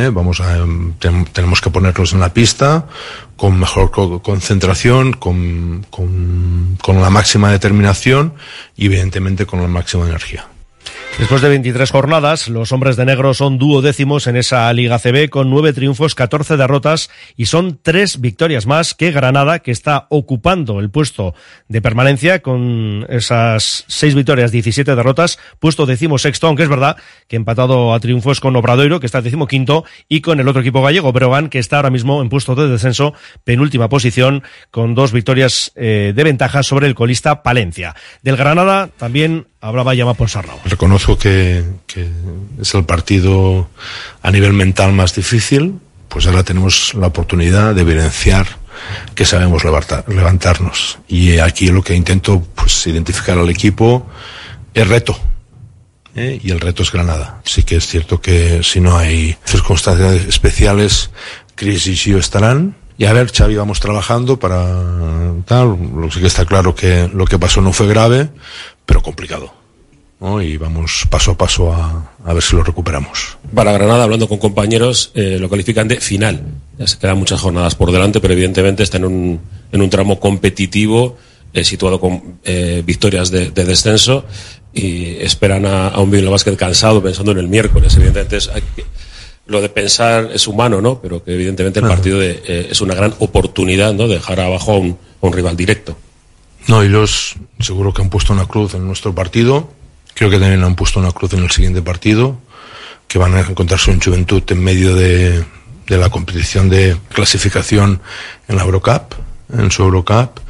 tenemos que ponerlos en la pista con mejor concentración, con la máxima determinación y evidentemente con la máxima energía. Después de 23 jornadas, los hombres de negro son duodécimos en esa Liga CB con 9 triunfos, 14 derrotas y son 3 victorias más que Granada, que está ocupando el puesto de permanencia con esas 6 victorias, 17 derrotas, puesto 16º, aunque es verdad que empatado a triunfos con Obradoiro, que está 15º, y con el otro equipo gallego, Breogán, que está ahora mismo en puesto de descenso, penúltima posición, con 2 victorias de ventaja sobre el colista Palencia. Del Granada también hablaba Jaume Ponsarnau. Reconozco que es el partido a nivel mental más difícil, pues ahora tenemos la oportunidad de evidenciar que sabemos levantarnos. Y aquí lo que intento, pues, identificar al equipo es reto. Y el reto es Granada. Sí que es cierto que si no hay circunstancias especiales, Chris y Gio estarán. Y a ver, Xavi, vamos trabajando para tal. Lo que está claro que lo que pasó no fue grave, pero complicado, ¿no? Y vamos paso a paso a ver si lo recuperamos. Para Granada, hablando con compañeros, lo califican de final. Ya se quedan muchas jornadas por delante, pero evidentemente está en un tramo competitivo, situado con victorias de descenso, y esperan a un Bilbao Basket cansado pensando en el miércoles. Evidentemente lo de pensar es humano, ¿no? Pero que evidentemente el partido es una gran oportunidad, ¿no? De dejar abajo a un rival directo. No, ellos seguro que han puesto una cruz en nuestro partido. Creo que también han puesto una cruz en el siguiente partido, que van a encontrarse en Juventud en medio de la competición de clasificación en la Eurocup, en su Eurocup,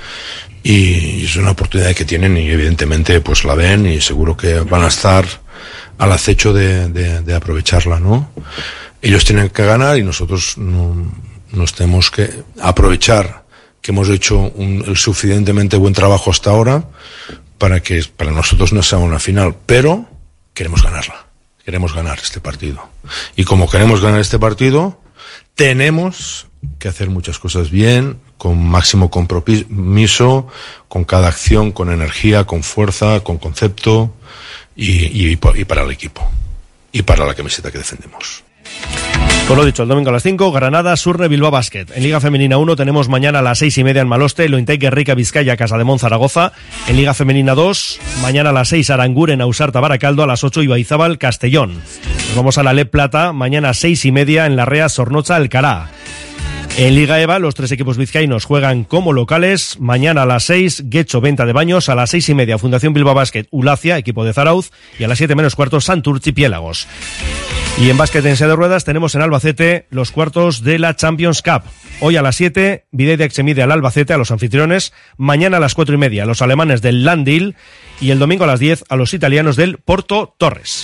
y es una oportunidad que tienen y evidentemente pues la ven y seguro que van a estar al acecho de aprovecharla, ¿no? Ellos tienen que ganar y nosotros nos tenemos que aprovechar que hemos hecho el suficientemente buen trabajo hasta ahora para que para nosotros no sea una final, pero queremos ganarla, queremos ganar este partido. Y como queremos ganar este partido, tenemos que hacer muchas cosas bien, con máximo compromiso, con cada acción, con energía, con fuerza, con concepto y para el equipo y para la camiseta que defendemos. Por lo dicho, el domingo a las 5, Granada, Surne, Bilbao Basket. En Liga Femenina 1 tenemos mañana a las 6:30 en Maloste, Lointec, Guerrica, Vizcaya, Casademont, Zaragoza. En Liga Femenina 2, mañana a las 6, Aranguren, Ausarta, Baracaldo, a las 8, Ibaizábal, Castellón. Nos vamos a la LEP Plata, mañana a 6:30 en Larrea, Sornocha, Alcalá. En Liga EVA, los 3 equipos vizcaínos juegan como locales. Mañana a las 6, Guecho, Venta de Baños. A las 6:30, Fundación Bilbao Basket, Ulacia, equipo de Zarauz. Y a las 7:15, Santurtzi, Piélagos. Y en básquet en silla de ruedas tenemos en Albacete los cuartos de la Champions Cup. Hoy a las 7, Videdex se mide al Albacete, a los anfitriones. Mañana a las 4:30, los alemanes del Landil. Y el domingo a las 10, a los italianos del Porto Torres.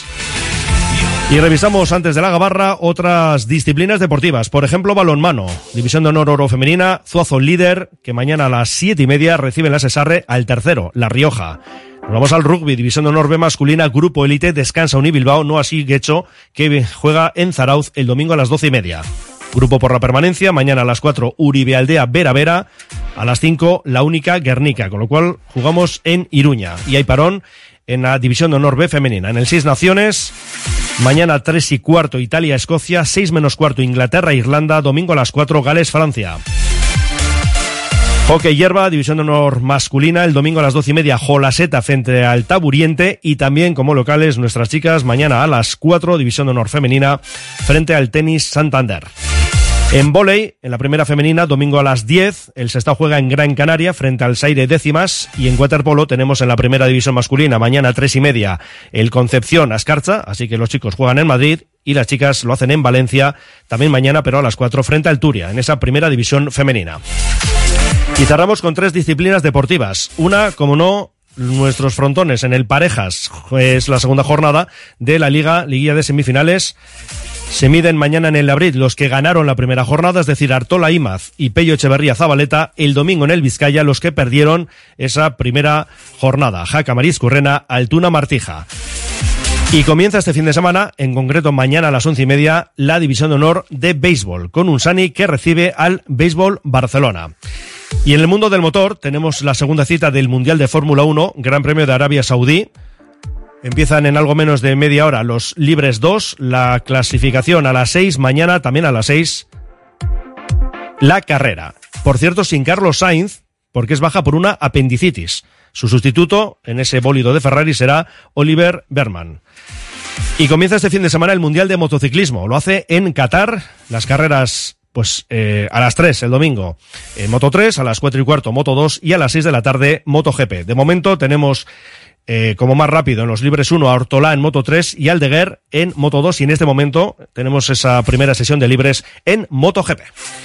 Y revisamos antes de la gabarra otras disciplinas deportivas. Por ejemplo, balonmano. División de honor oro femenina, Zuazo líder, que mañana a las 7:30 recibe en la Sesarre al tercero, La Rioja. Nos vamos al rugby, división de honor B masculina, grupo élite, descansa Unibilbao, no así Guecho, que juega en Zarauz el domingo a las 12:30. Grupo por la permanencia, mañana a las 4, Uribe Aldea, Vera Vera, a las 5, La Única, Guernica, con lo cual jugamos en Iruña. Y hay parón en la división de honor B femenina. En el 6 Naciones, mañana 3:15, Italia-Escocia, 6:15, Inglaterra-Irlanda, domingo a las 4, Gales-Francia. Hockey hierba, división de honor masculina, el domingo a las 12:30, Jolaseta frente al Taburiente, y también como locales nuestras chicas mañana a las 4, división de honor femenina, frente al Tenis Santander. En vóley, en la primera femenina, domingo a las 10, el Sestao juega en Gran Canaria frente al Saire Décimas, y en waterpolo tenemos en la primera división masculina mañana a 3:30 el Concepción Ascarcha, así que los chicos juegan en Madrid y las chicas lo hacen en Valencia también mañana, pero a las 4 frente al Turia, en esa primera división femenina. Y cerramos con 3 disciplinas deportivas. Una, como no, nuestros frontones en el Parejas, es la segunda jornada de la liguilla de semifinales. Se miden mañana en el Labrit los que ganaron la primera jornada, es decir, Artola Imaz y Pello Echeverría Zabaleta. El domingo en el Vizcaya los que perdieron esa primera jornada, Jaca Mariscurrena, Altuna Martija. Y comienza este fin de semana, en concreto mañana a las 11:30, la división de honor de béisbol, con un Sani que recibe al Béisbol Barcelona. Y en el mundo del motor tenemos la segunda cita del Mundial de Fórmula 1, Gran Premio de Arabia Saudí. Empiezan en algo menos de media hora los libres 2, la clasificación a las 6, mañana también a las 6, la carrera. Por cierto, sin Carlos Sainz, porque es baja por una apendicitis. Su sustituto en ese bólido de Ferrari será Oliver Berman. Y comienza este fin de semana el Mundial de Motociclismo. Lo hace en Qatar, las carreras a las 3 el domingo en Moto 3, a las 4:15 Moto 2 y a las 6 de la tarde Moto GP. De momento tenemos como más rápido en los libres 1 a Ortolá en Moto 3 y Aldeguer en Moto 2, y en este momento tenemos esa primera sesión de libres en Moto GP.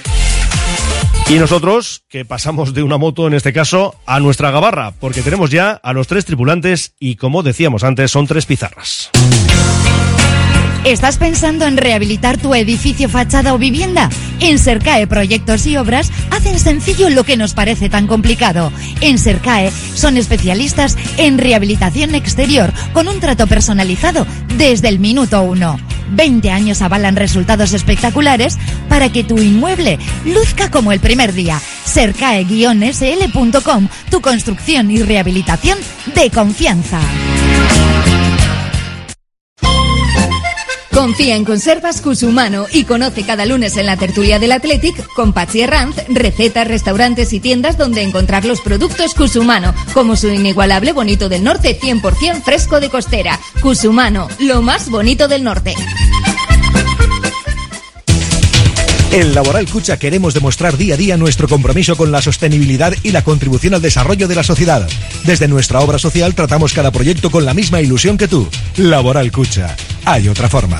Y nosotros, que pasamos de una moto, en este caso, a nuestra gabarra, porque tenemos ya a los 3 tripulantes y, como decíamos antes, son 3 pizarras. ¿Estás pensando en rehabilitar tu edificio, fachada o vivienda? En Sercae Proyectos y Obras hacen sencillo lo que nos parece tan complicado. En Sercae son especialistas en rehabilitación exterior con un trato personalizado desde el minuto 1. 20 años avalan resultados espectaculares para que tu inmueble luzca como el primer día. Sercae-sl.com, tu construcción y rehabilitación de confianza. Confía en Conservas Cusumano y conoce cada lunes en la tertulia del Athletic con Pachi Herranz recetas, restaurantes y tiendas donde encontrar los productos Cusumano, como su inigualable bonito del norte 100% fresco de costera. Cusumano, lo más bonito del norte. En Laboral Cucha queremos demostrar día a día nuestro compromiso con la sostenibilidad y la contribución al desarrollo de la sociedad. Desde nuestra obra social tratamos cada proyecto con la misma ilusión que tú. Laboral Cucha. Hay otra forma.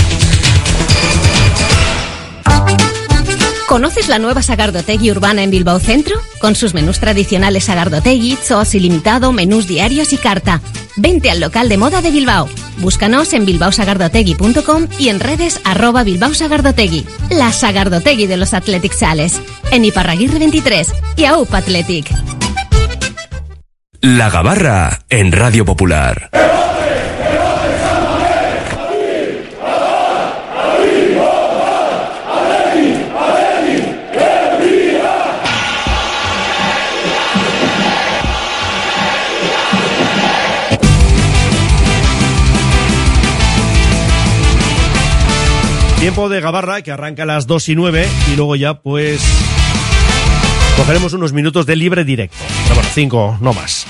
¿Conoces la nueva Sagardotegui urbana en Bilbao Centro? Con sus menús tradicionales Sagardotegui, zoos ilimitado, menús diarios y carta. Vente al local de moda de Bilbao. Búscanos en bilbaosagardotegui.com y en redes @bilbaosagardotegui. La Sagardotegui de los Athletic Sales. En Iparraguirre 23 y AUP Athletic. La Gabarra en Radio Popular. Tiempo de Gabarra, que arranca a las 2:09 y luego ya pues cogeremos unos minutos de libre directo. Pero bueno, 5, no más.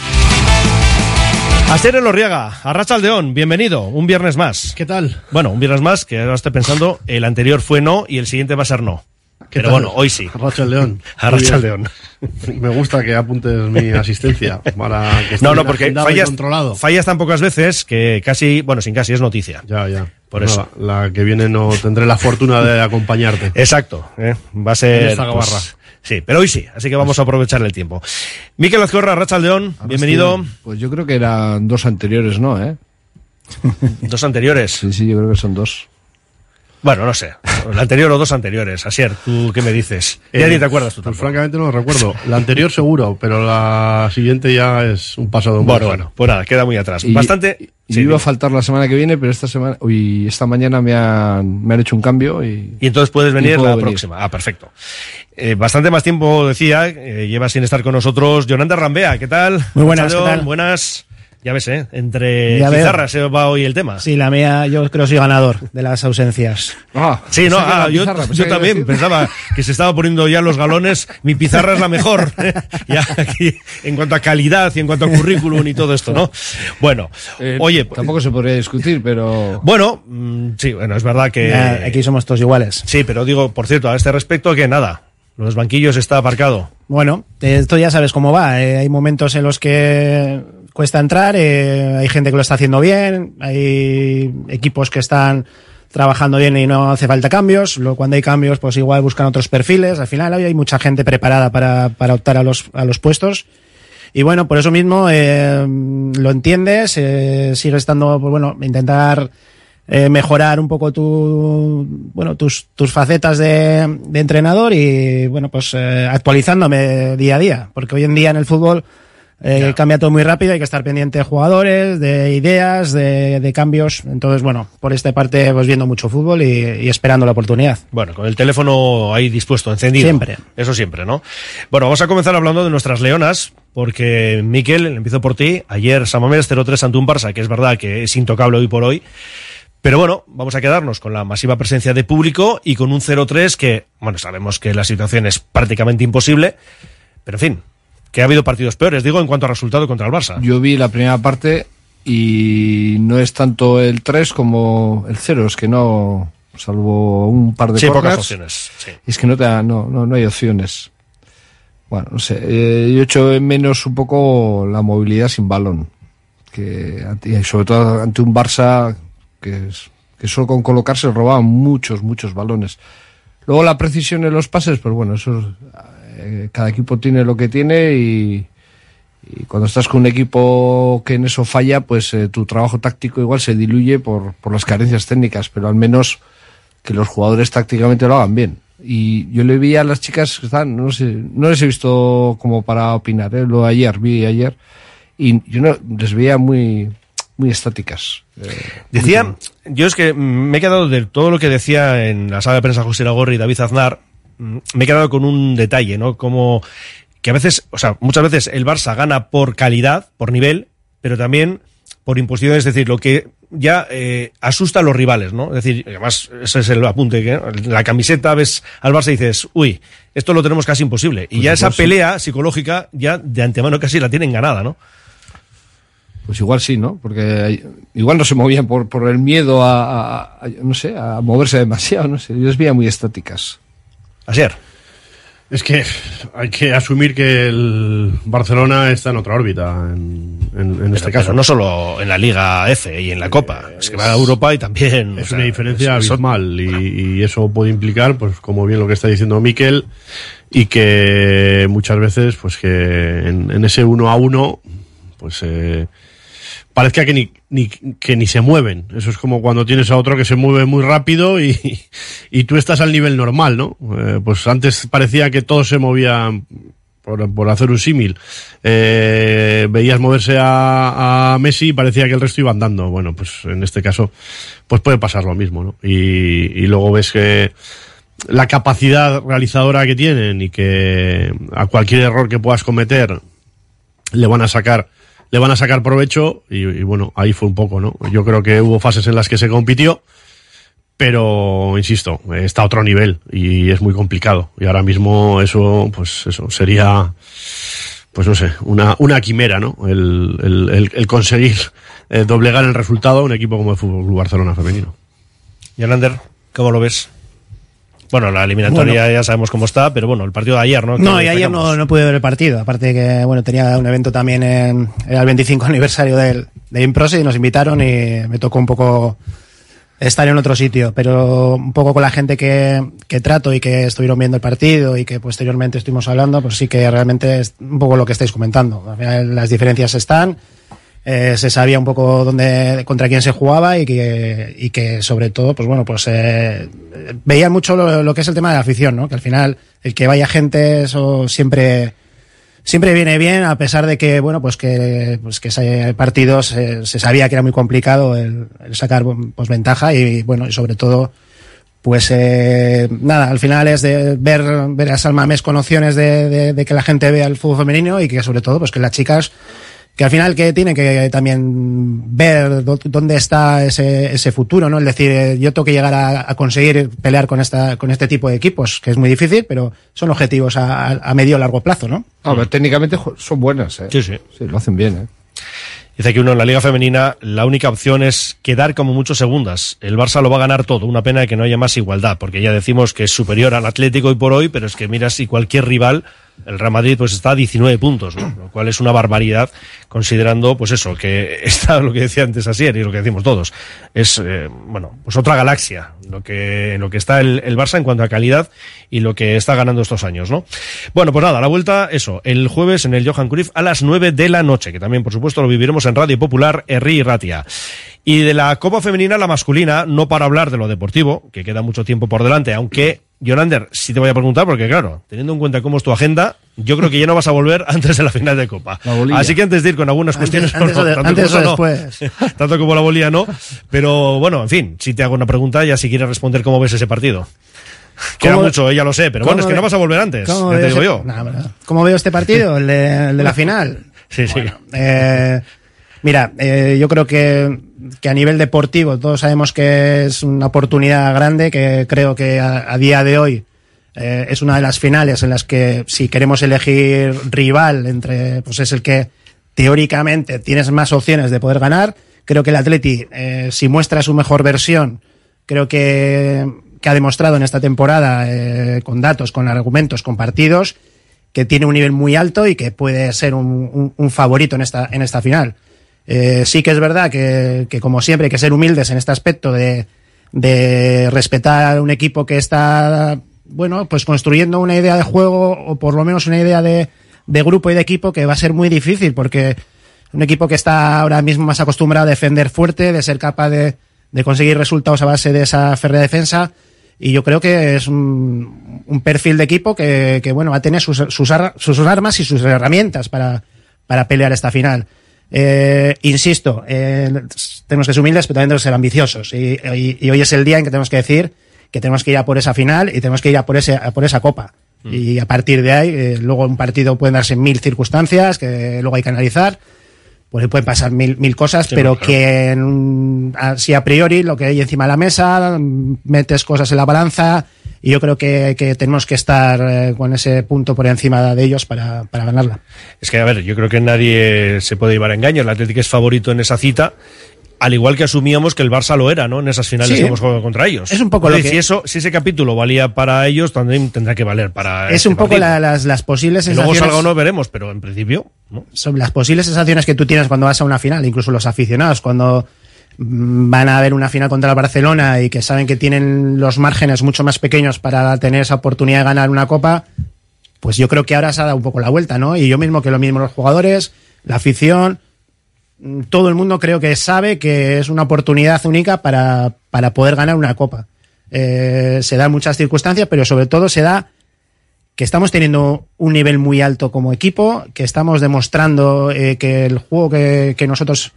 Asier Elorriaga, Arratsaldeon, bienvenido, un viernes más. ¿Qué tal? Bueno, un viernes más, que ahora estoy pensando, el anterior fue no y el siguiente va a ser no. Pero tal? bueno, hoy sí. Arratsaldeon. Arratsaldeon. Me gusta que apuntes mi asistencia para que esté No, porque controlado. fallas tan pocas veces que casi, bueno, sin casi es noticia. Ya. Por eso. La que viene no tendré la fortuna de acompañarte. Exacto, va a ser... En esta Gabarra. Sí, pero hoy sí, así que vamos a aprovechar el tiempo. Mikel Azcorra, Arratsaldeon, bienvenido. Pues yo creo que eran 2 anteriores, ¿no? 2 anteriores. Sí, yo creo que son 2. Bueno, no sé. El anterior o 2 anteriores. Asier, ¿tú qué me dices? Ya ni te acuerdas tú tampoco. Pues francamente no lo recuerdo. La anterior seguro, pero la siguiente ya es un paso de un Bueno, pues nada, queda muy atrás. Bastante... Sí, iba a faltar la semana que viene, pero esta mañana me han hecho un cambio y entonces puedes venir la próxima. Ah, perfecto. Bastante más tiempo, decía, lleva sin estar con nosotros Yolanda Rambea. ¿Qué tal? Muy buenas, ¿qué tal? Buenas. Ya ves, entre pizarras se va hoy el tema. Sí, la mía, yo creo que soy ganador de las ausencias. Sí, yo también pensaba que se estaba poniendo ya los galones. Mi pizarra es la mejor. Ya aquí, en cuanto a calidad y en cuanto a currículum y todo esto, ¿no? Bueno, oye. Tampoco se podría discutir, pero. Bueno, sí, es verdad que. Aquí somos todos iguales. Sí, pero digo, por cierto, a este respecto, que nada. Los banquillos está aparcado. Bueno, esto ya sabes cómo va. Hay momentos en los que cuesta entrar, hay gente que lo está haciendo bien, hay equipos que están trabajando bien y no hace falta cambios. Luego, cuando hay cambios, pues igual buscan otros perfiles. Al final hay mucha gente preparada para optar a los puestos. Y bueno, por eso mismo lo entiendes, sigue estando, pues bueno, intentar mejorar un poco tus facetas de entrenador y bueno, pues actualizándome día a día, porque hoy en día en el fútbol cambia todo muy rápido, hay que estar pendiente de jugadores, de ideas, de cambios. Entonces, bueno, por esta parte pues viendo mucho fútbol y esperando la oportunidad. Bueno, con el teléfono ahí dispuesto, encendido. Siempre. Eso siempre, ¿no? Bueno, vamos a comenzar hablando de nuestras leonas, porque Mikel, empiezo por ti. Ayer San Mamés 0-3 ante un Barça, que es verdad que es intocable hoy por hoy. Pero bueno, vamos a quedarnos con la masiva presencia de público y con un 0-3 que, bueno, sabemos que la situación es prácticamente imposible, pero en fin, que ha habido partidos peores, digo, en cuanto a resultado contra el Barça. Yo vi la primera parte y no es tanto el 3 como el 0, es que no, salvo un par de pocas opciones. Sí. Es que no hay opciones. Bueno, no sé, yo echo en menos un poco la movilidad sin balón, que sobre todo ante un Barça que solo con colocarse robaban muchos balones. Luego la precisión en los pases, pues bueno, eso cada equipo tiene lo que tiene y cuando estás con un equipo que en eso falla, pues tu trabajo táctico igual se diluye por las carencias técnicas, pero al menos que los jugadores tácticamente lo hagan bien. Y yo le vi a las chicas que están, no les he visto como para opinar, vi ayer y yo les veía muy estáticas. Decía, yo es que me he quedado de todo lo que decía en la sala de prensa José Iragorri y David Aznar, me he quedado con un detalle, ¿no? Como que a veces, o sea, muchas veces el Barça gana por calidad, por nivel, pero también por imposición, es decir, lo que ya asusta a los rivales, ¿no? Es decir, además, ese es el apunte, que la camiseta ves al Barça y dices, uy, esto lo tenemos casi imposible. Y pues ya esa pelea psicológica ya de antemano casi la tienen ganada, ¿no? Pues igual sí, ¿no? Porque igual no se movían por el miedo a moverse demasiado, no sé. Yo les veía muy estáticas. Asier. Es que hay que asumir que el Barcelona está en otra órbita en este caso. Pero no solo en la Liga F y en la Copa, es que va a Europa y también... Es una diferencia abismal y eso puede implicar, pues como bien lo que está diciendo Mikel, y que muchas veces, pues que en ese 1-1, pues... parezca que ni se mueven. Eso es como cuando tienes a otro que se mueve muy rápido y tú estás al nivel normal, ¿no? Pues antes parecía que todos se movían, por hacer un símil. Veías moverse a Messi y parecía que el resto iba andando. Bueno, pues en este caso pues puede pasar lo mismo, ¿no? Y luego ves que la capacidad realizadora que tienen y que a cualquier error que puedas cometer le van a sacar provecho y bueno, ahí fue un poco, ¿no? Yo creo que hubo fases en las que se compitió, pero insisto, está a otro nivel y es muy complicado. Y ahora mismo eso sería, pues no sé, una quimera, ¿no? El conseguir doblegar el resultado a un equipo como el Fútbol Club Barcelona femenino. Yolander, ¿cómo lo ves? Bueno, la eliminatoria ya sabemos cómo está, pero bueno, el partido de ayer, ¿no? No, y ayer no pude ver el partido. Aparte que, bueno, tenía un evento también era el 25 aniversario de Improse y nos invitaron y me tocó un poco estar en otro sitio, pero un poco con la gente que trato y que estuvieron viendo el partido y que posteriormente estuvimos hablando, pues sí que realmente es un poco lo que estáis comentando. Al final las diferencias están, se sabía un poco contra quién se jugaba y que sobre todo, pues bueno, pues veía mucho lo que es el tema de la afición, ¿no? Que al final el que vaya gente, eso siempre viene bien, a pesar de que, bueno, pues que partidos se sabía que era muy complicado el sacar pues ventaja y bueno, y sobre todo pues nada, al final es de ver a San Mamés con opciones de que la gente vea el fútbol femenino y que sobre todo pues que las chicas que al final que tienen que también ver dónde está ese futuro, ¿no? Es decir, yo tengo que llegar a conseguir pelear con este tipo de equipos, que es muy difícil, pero son objetivos a medio o largo plazo, ¿no? A ver, técnicamente son buenas, ¿eh? Sí. Sí, lo hacen bien, ¿eh? Dice que uno en la Liga Femenina la única opción es quedar como mucho segundas. El Barça lo va a ganar todo. Una pena de que no haya más igualdad, porque ya decimos que es superior al Atlético hoy por hoy, pero es que mira si cualquier rival, el Real Madrid pues está a 19 puntos, ¿no? Lo cual es una barbaridad, considerando pues eso, que está lo que decía antes Asier y lo que decimos todos. Es, bueno, pues otra galaxia lo que está el Barça en cuanto a calidad y lo que está ganando estos años, ¿no? Bueno, pues nada, a la vuelta, eso, el jueves en el Johan Cruyff a las 9 de la noche, que también por supuesto lo viviremos en Radio Popular, Herri y Ratia. Y de la Copa Femenina, la masculina, no para hablar de lo deportivo, que queda mucho tiempo por delante, aunque, Yolander, sí te voy a preguntar, porque claro, teniendo en cuenta cómo es tu agenda, yo creo que ya no vas a volver antes de la final de Copa. Así que antes de ir con algunas cuestiones, antes o después. Tanto como la bolilla no, pero bueno, en fin, si te hago una pregunta, ya si quieres responder cómo ves ese partido. Queda mucho, ya lo sé, pero bueno, es que no vas a volver antes, ya te digo yo. ¿Cómo veo este partido, el de la final? Sí. Bueno, mira, yo creo que a nivel deportivo todos sabemos que es una oportunidad grande, que creo que a día de hoy es una de las finales en las que si queremos elegir rival pues es el que teóricamente tienes más opciones de poder ganar. Creo que el Atleti, si muestra su mejor versión, creo que ha demostrado en esta temporada con datos, con argumentos, con partidos, que tiene un nivel muy alto y que puede ser un favorito en esta final. Sí que es verdad que como siempre hay que ser humildes en este aspecto de respetar a un equipo que está, bueno, pues construyendo una idea de juego o por lo menos una idea de grupo y de equipo que va a ser muy difícil, porque un equipo que está ahora mismo más acostumbrado a defender fuerte, de ser capaz de conseguir resultados a base de esa férrea defensa, y yo creo que es un perfil de equipo que bueno, va a tener sus armas y sus herramientas para pelear esta final. Insisto, tenemos que ser humildes, pero también tenemos que ser ambiciosos, y hoy es el día en que tenemos que decir que tenemos que ir a por esa final y tenemos que ir a por esa copa. Y a partir de ahí, luego un partido pueden darse 1000 circunstancias que luego hay que analizar, pues pueden pasar mil cosas, sí, pero claro, que así a priori lo que hay encima de la mesa, metes cosas en la balanza, y yo creo que tenemos que estar con ese punto por encima de ellos para ganarla. Es que, a ver, yo creo que nadie se puede llevar a engaño. El Atlético es favorito en esa cita, al igual que asumíamos que el Barça lo era, ¿no? En esas finales que hemos jugado contra ellos. Es un poco lo que... Si ese capítulo valía para ellos, también tendrá que valer para... Es un poco las posibles sensaciones... Luego salga o no veremos, pero en principio... ¿no? Son las posibles sensaciones que tú tienes cuando vas a una final, incluso los aficionados, cuando van a ver una final contra el Barcelona y que saben que tienen los márgenes mucho más pequeños para tener esa oportunidad de ganar una copa, pues yo creo que ahora se ha dado un poco la vuelta, ¿no? Y yo mismo, que lo mismo los jugadores, la afición... Todo el mundo creo que sabe que es una oportunidad única para poder ganar una copa. Se da en muchas circunstancias, pero sobre todo se da que estamos teniendo un nivel muy alto como equipo, que estamos demostrando que el juego que nosotros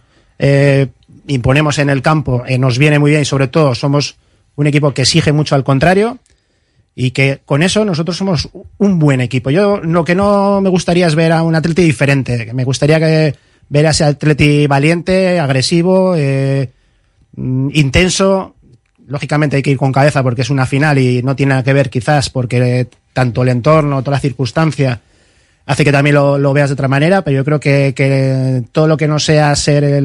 imponemos en el campo nos viene muy bien, y sobre todo somos un equipo que exige mucho al contrario, y que con eso nosotros somos un buen equipo. Yo lo que no me gustaría es ver a un Atleti diferente, que me gustaría ver a ese Atleti valiente, agresivo, intenso. lógicamente hay que ir con cabeza porque es una final y no tiene nada que ver quizás porque tanto el entorno, toda la circunstancia hace que también lo veas de otra manera, pero yo creo que todo lo que no sea ser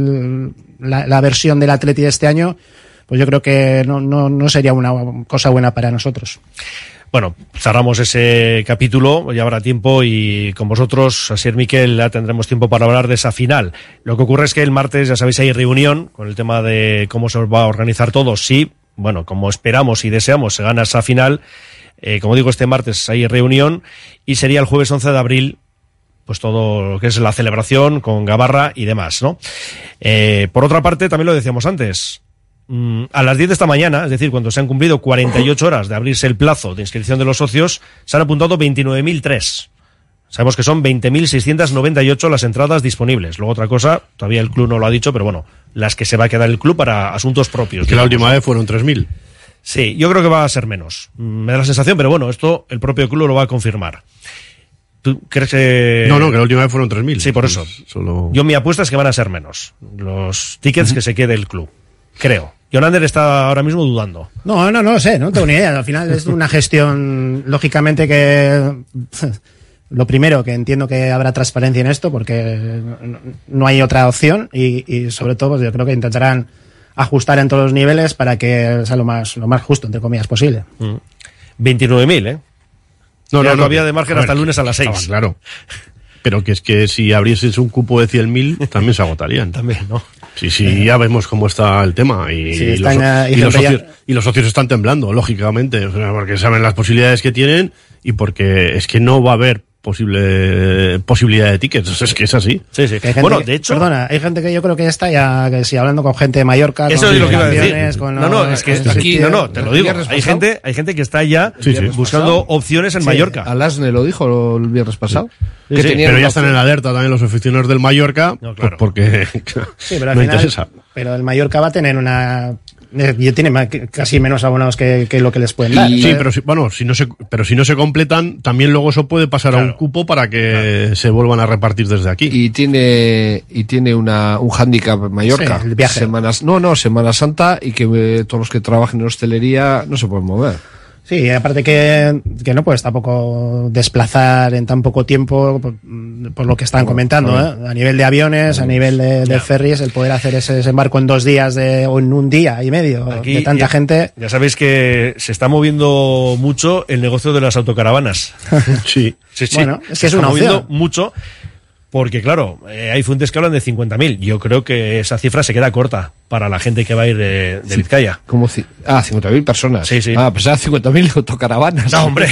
la versión del Atleti de este año, pues yo creo que no sería una cosa buena para nosotros. Bueno, cerramos ese capítulo, ya habrá tiempo y con vosotros, Asier, Miquel, ya tendremos tiempo para hablar de esa final. Lo que ocurre es que el martes, ya sabéis, hay reunión con el tema de cómo se va a organizar todo. Sí, bueno, como esperamos y deseamos, se gana esa final. Como digo, este martes hay reunión y sería el jueves 11 de abril, pues todo lo que es la celebración con Gabarra y demás, ¿no? Por otra parte, también lo decíamos antes, a las 10 de esta mañana, es decir, cuando se han cumplido 48 horas de abrirse el plazo de inscripción de los socios, se han apuntado 29.003. Sabemos que son 20.698 las entradas disponibles. Luego otra cosa, todavía el club no lo ha dicho, pero bueno, las que se va a quedar el club para asuntos propios. Que la última vez fueron 3.000. Sí, yo creo que va a ser menos. Me da la sensación, pero bueno, esto el propio club lo va a confirmar. ¿Tú crees que...? No, que la última vez fueron 3.000. Sí, por eso. Yo mi apuesta es que van a ser menos los tickets que se quede el club. Creo. Jonander está ahora mismo dudando. No lo sé, no tengo ni idea. Al final es una gestión, lógicamente que... Lo primero, que entiendo que habrá transparencia en esto porque no hay otra opción y sobre todo pues yo creo que intentarán ajustar en todos los niveles para que sea lo más justo, entre comillas, posible. 29.000, ¿eh? No, todavía de margen hasta el lunes a las 6. Claro. Pero que es que si abrieses un cupo de 100.000 también se agotarían. También, ¿no? Sí, ya vemos cómo está el tema y los socios están temblando, lógicamente, o sea, porque saben las posibilidades que tienen y porque es que no va a haber posibilidad de tickets, es que es así. Sí. Bueno, de hecho... Perdona, hay gente que yo creo que ya está ya, que si hablando con gente de Mallorca... Eso es lo que iba a decir. Es que aquí... te lo digo. Hay gente que está ya buscando opciones en Mallorca. Alasne lo dijo el viernes pasado. Sí, pero ya están en alerta también los aficionados del Mallorca, pues porque pero no interesa. Pero el Mallorca va a tener tiene casi menos abonados que lo que les pueden dar. Sí, pero si no se completan, también luego eso puede pasar a un cupo para que se vuelvan a repartir desde aquí. Y tiene un hándicap Mallorca. Sí, el viaje. Semana Santa y que todos los que trabajen en hostelería no se pueden mover. Sí, aparte que no puedes tampoco desplazar en tan poco tiempo por lo que están comentando, a nivel de aviones, a nivel de ferries, el poder hacer ese desembarco en 2 días o en un día y medio. Aquí, de tanta gente. Ya sabéis que se está moviendo mucho el negocio de las autocaravanas. Sí. Bueno, es que se está moviendo mucho. Porque, claro, hay fuentes que hablan de 50.000. Yo creo que esa cifra se queda corta para la gente que va a ir de Vizcaya. ¿Cómo? 50.000 personas. Sí. Pensaba 50.000 autocaravanas. No, hombre.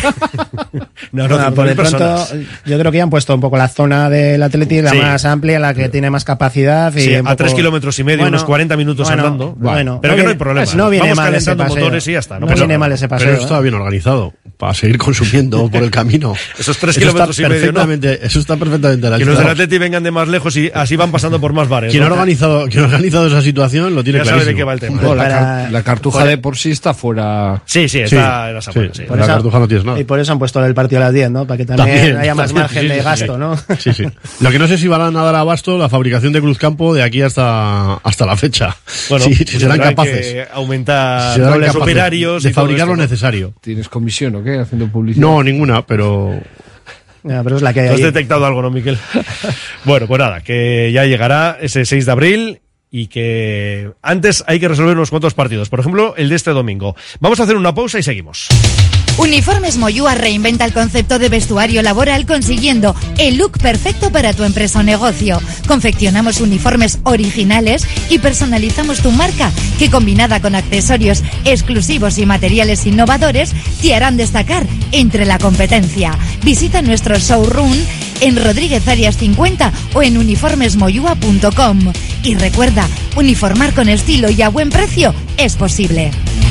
Por de pronto, yo creo que ya han puesto un poco la zona del Atleti, la más amplia, la que tiene más capacidad. Y a 3 kilómetros y medio, unos 40 minutos andando. Pero que no hay problema. No viene Vamos mal ese calentando paseo. motores y ya está. No viene mal ese paseo. Pero eso está bien organizado, para seguir consumiendo por el camino. Esos 3 kilómetros y medio, ¿no? Eso está perfectamente que los del Atleti vengan de más lejos y así van pasando por más bares. Quien ha organizado esa situación lo tiene clarísimo. Sabe de qué va el tema. La Cartuja de por sí está fuera. Sí, está en las afueras. La Cartuja no tienes nada. Y por eso han puesto el partido a las 10, ¿no? Para que también haya más margen de gasto, ¿no? Sí. Lo que no sé si van a dar abasto la fabricación de Cruzcampo de aquí hasta la fecha. Bueno, si serán capaces. Que aumentar los operarios de fabricar lo necesario. ¿Tienes comisión o qué? Haciendo publicidad. No, ninguna, pero... pero es la que hay. ¿Has detectado algo, no, Miquel? Bueno, pues nada, que ya llegará ese 6 de abril y que antes hay que resolver unos cuantos partidos. Por ejemplo, el de este domingo. Vamos a hacer una pausa y seguimos. Uniformes Moyúa reinventa el concepto de vestuario laboral consiguiendo el look perfecto para tu empresa o negocio. Confeccionamos uniformes originales y personalizamos tu marca, que combinada con accesorios exclusivos y materiales innovadores te harán destacar entre la competencia. Visita nuestro showroom en Rodríguez Arias 50 o en uniformesmoyua.com. Y recuerda, uniformar con estilo y a buen precio es posible.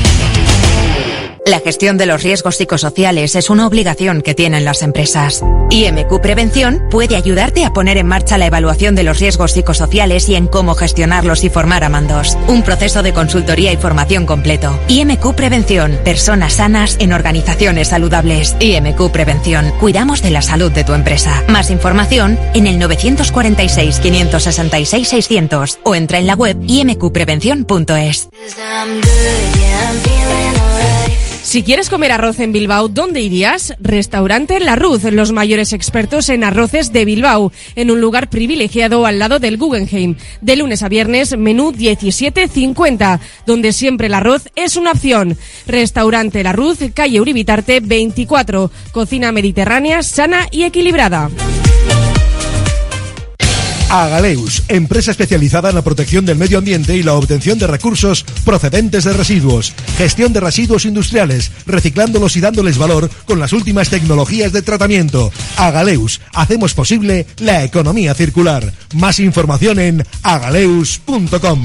La gestión de los riesgos psicosociales es una obligación que tienen las empresas. IMQ Prevención puede ayudarte a poner en marcha la evaluación de los riesgos psicosociales y en cómo gestionarlos y formar a mandos. Un proceso de consultoría y formación completo. IMQ Prevención. Personas sanas en organizaciones saludables. IMQ Prevención. Cuidamos de la salud de tu empresa. Más información en el 946 566 600 o entra en la web imqprevención.es. Si quieres comer arroz en Bilbao, ¿dónde irías? Restaurante La Ruz, los mayores expertos en arroces de Bilbao, en un lugar privilegiado al lado del Guggenheim. De lunes a viernes, menú 17,50, donde siempre el arroz es una opción. Restaurante La Ruz, calle Uribitarte 24, cocina mediterránea, sana y equilibrada. Agaleus, empresa especializada en la protección del medio ambiente y la obtención de recursos procedentes de residuos. Gestión de residuos industriales, reciclándolos y dándoles valor con las últimas tecnologías de tratamiento. Agaleus, hacemos posible la economía circular. Más información en agaleus.com.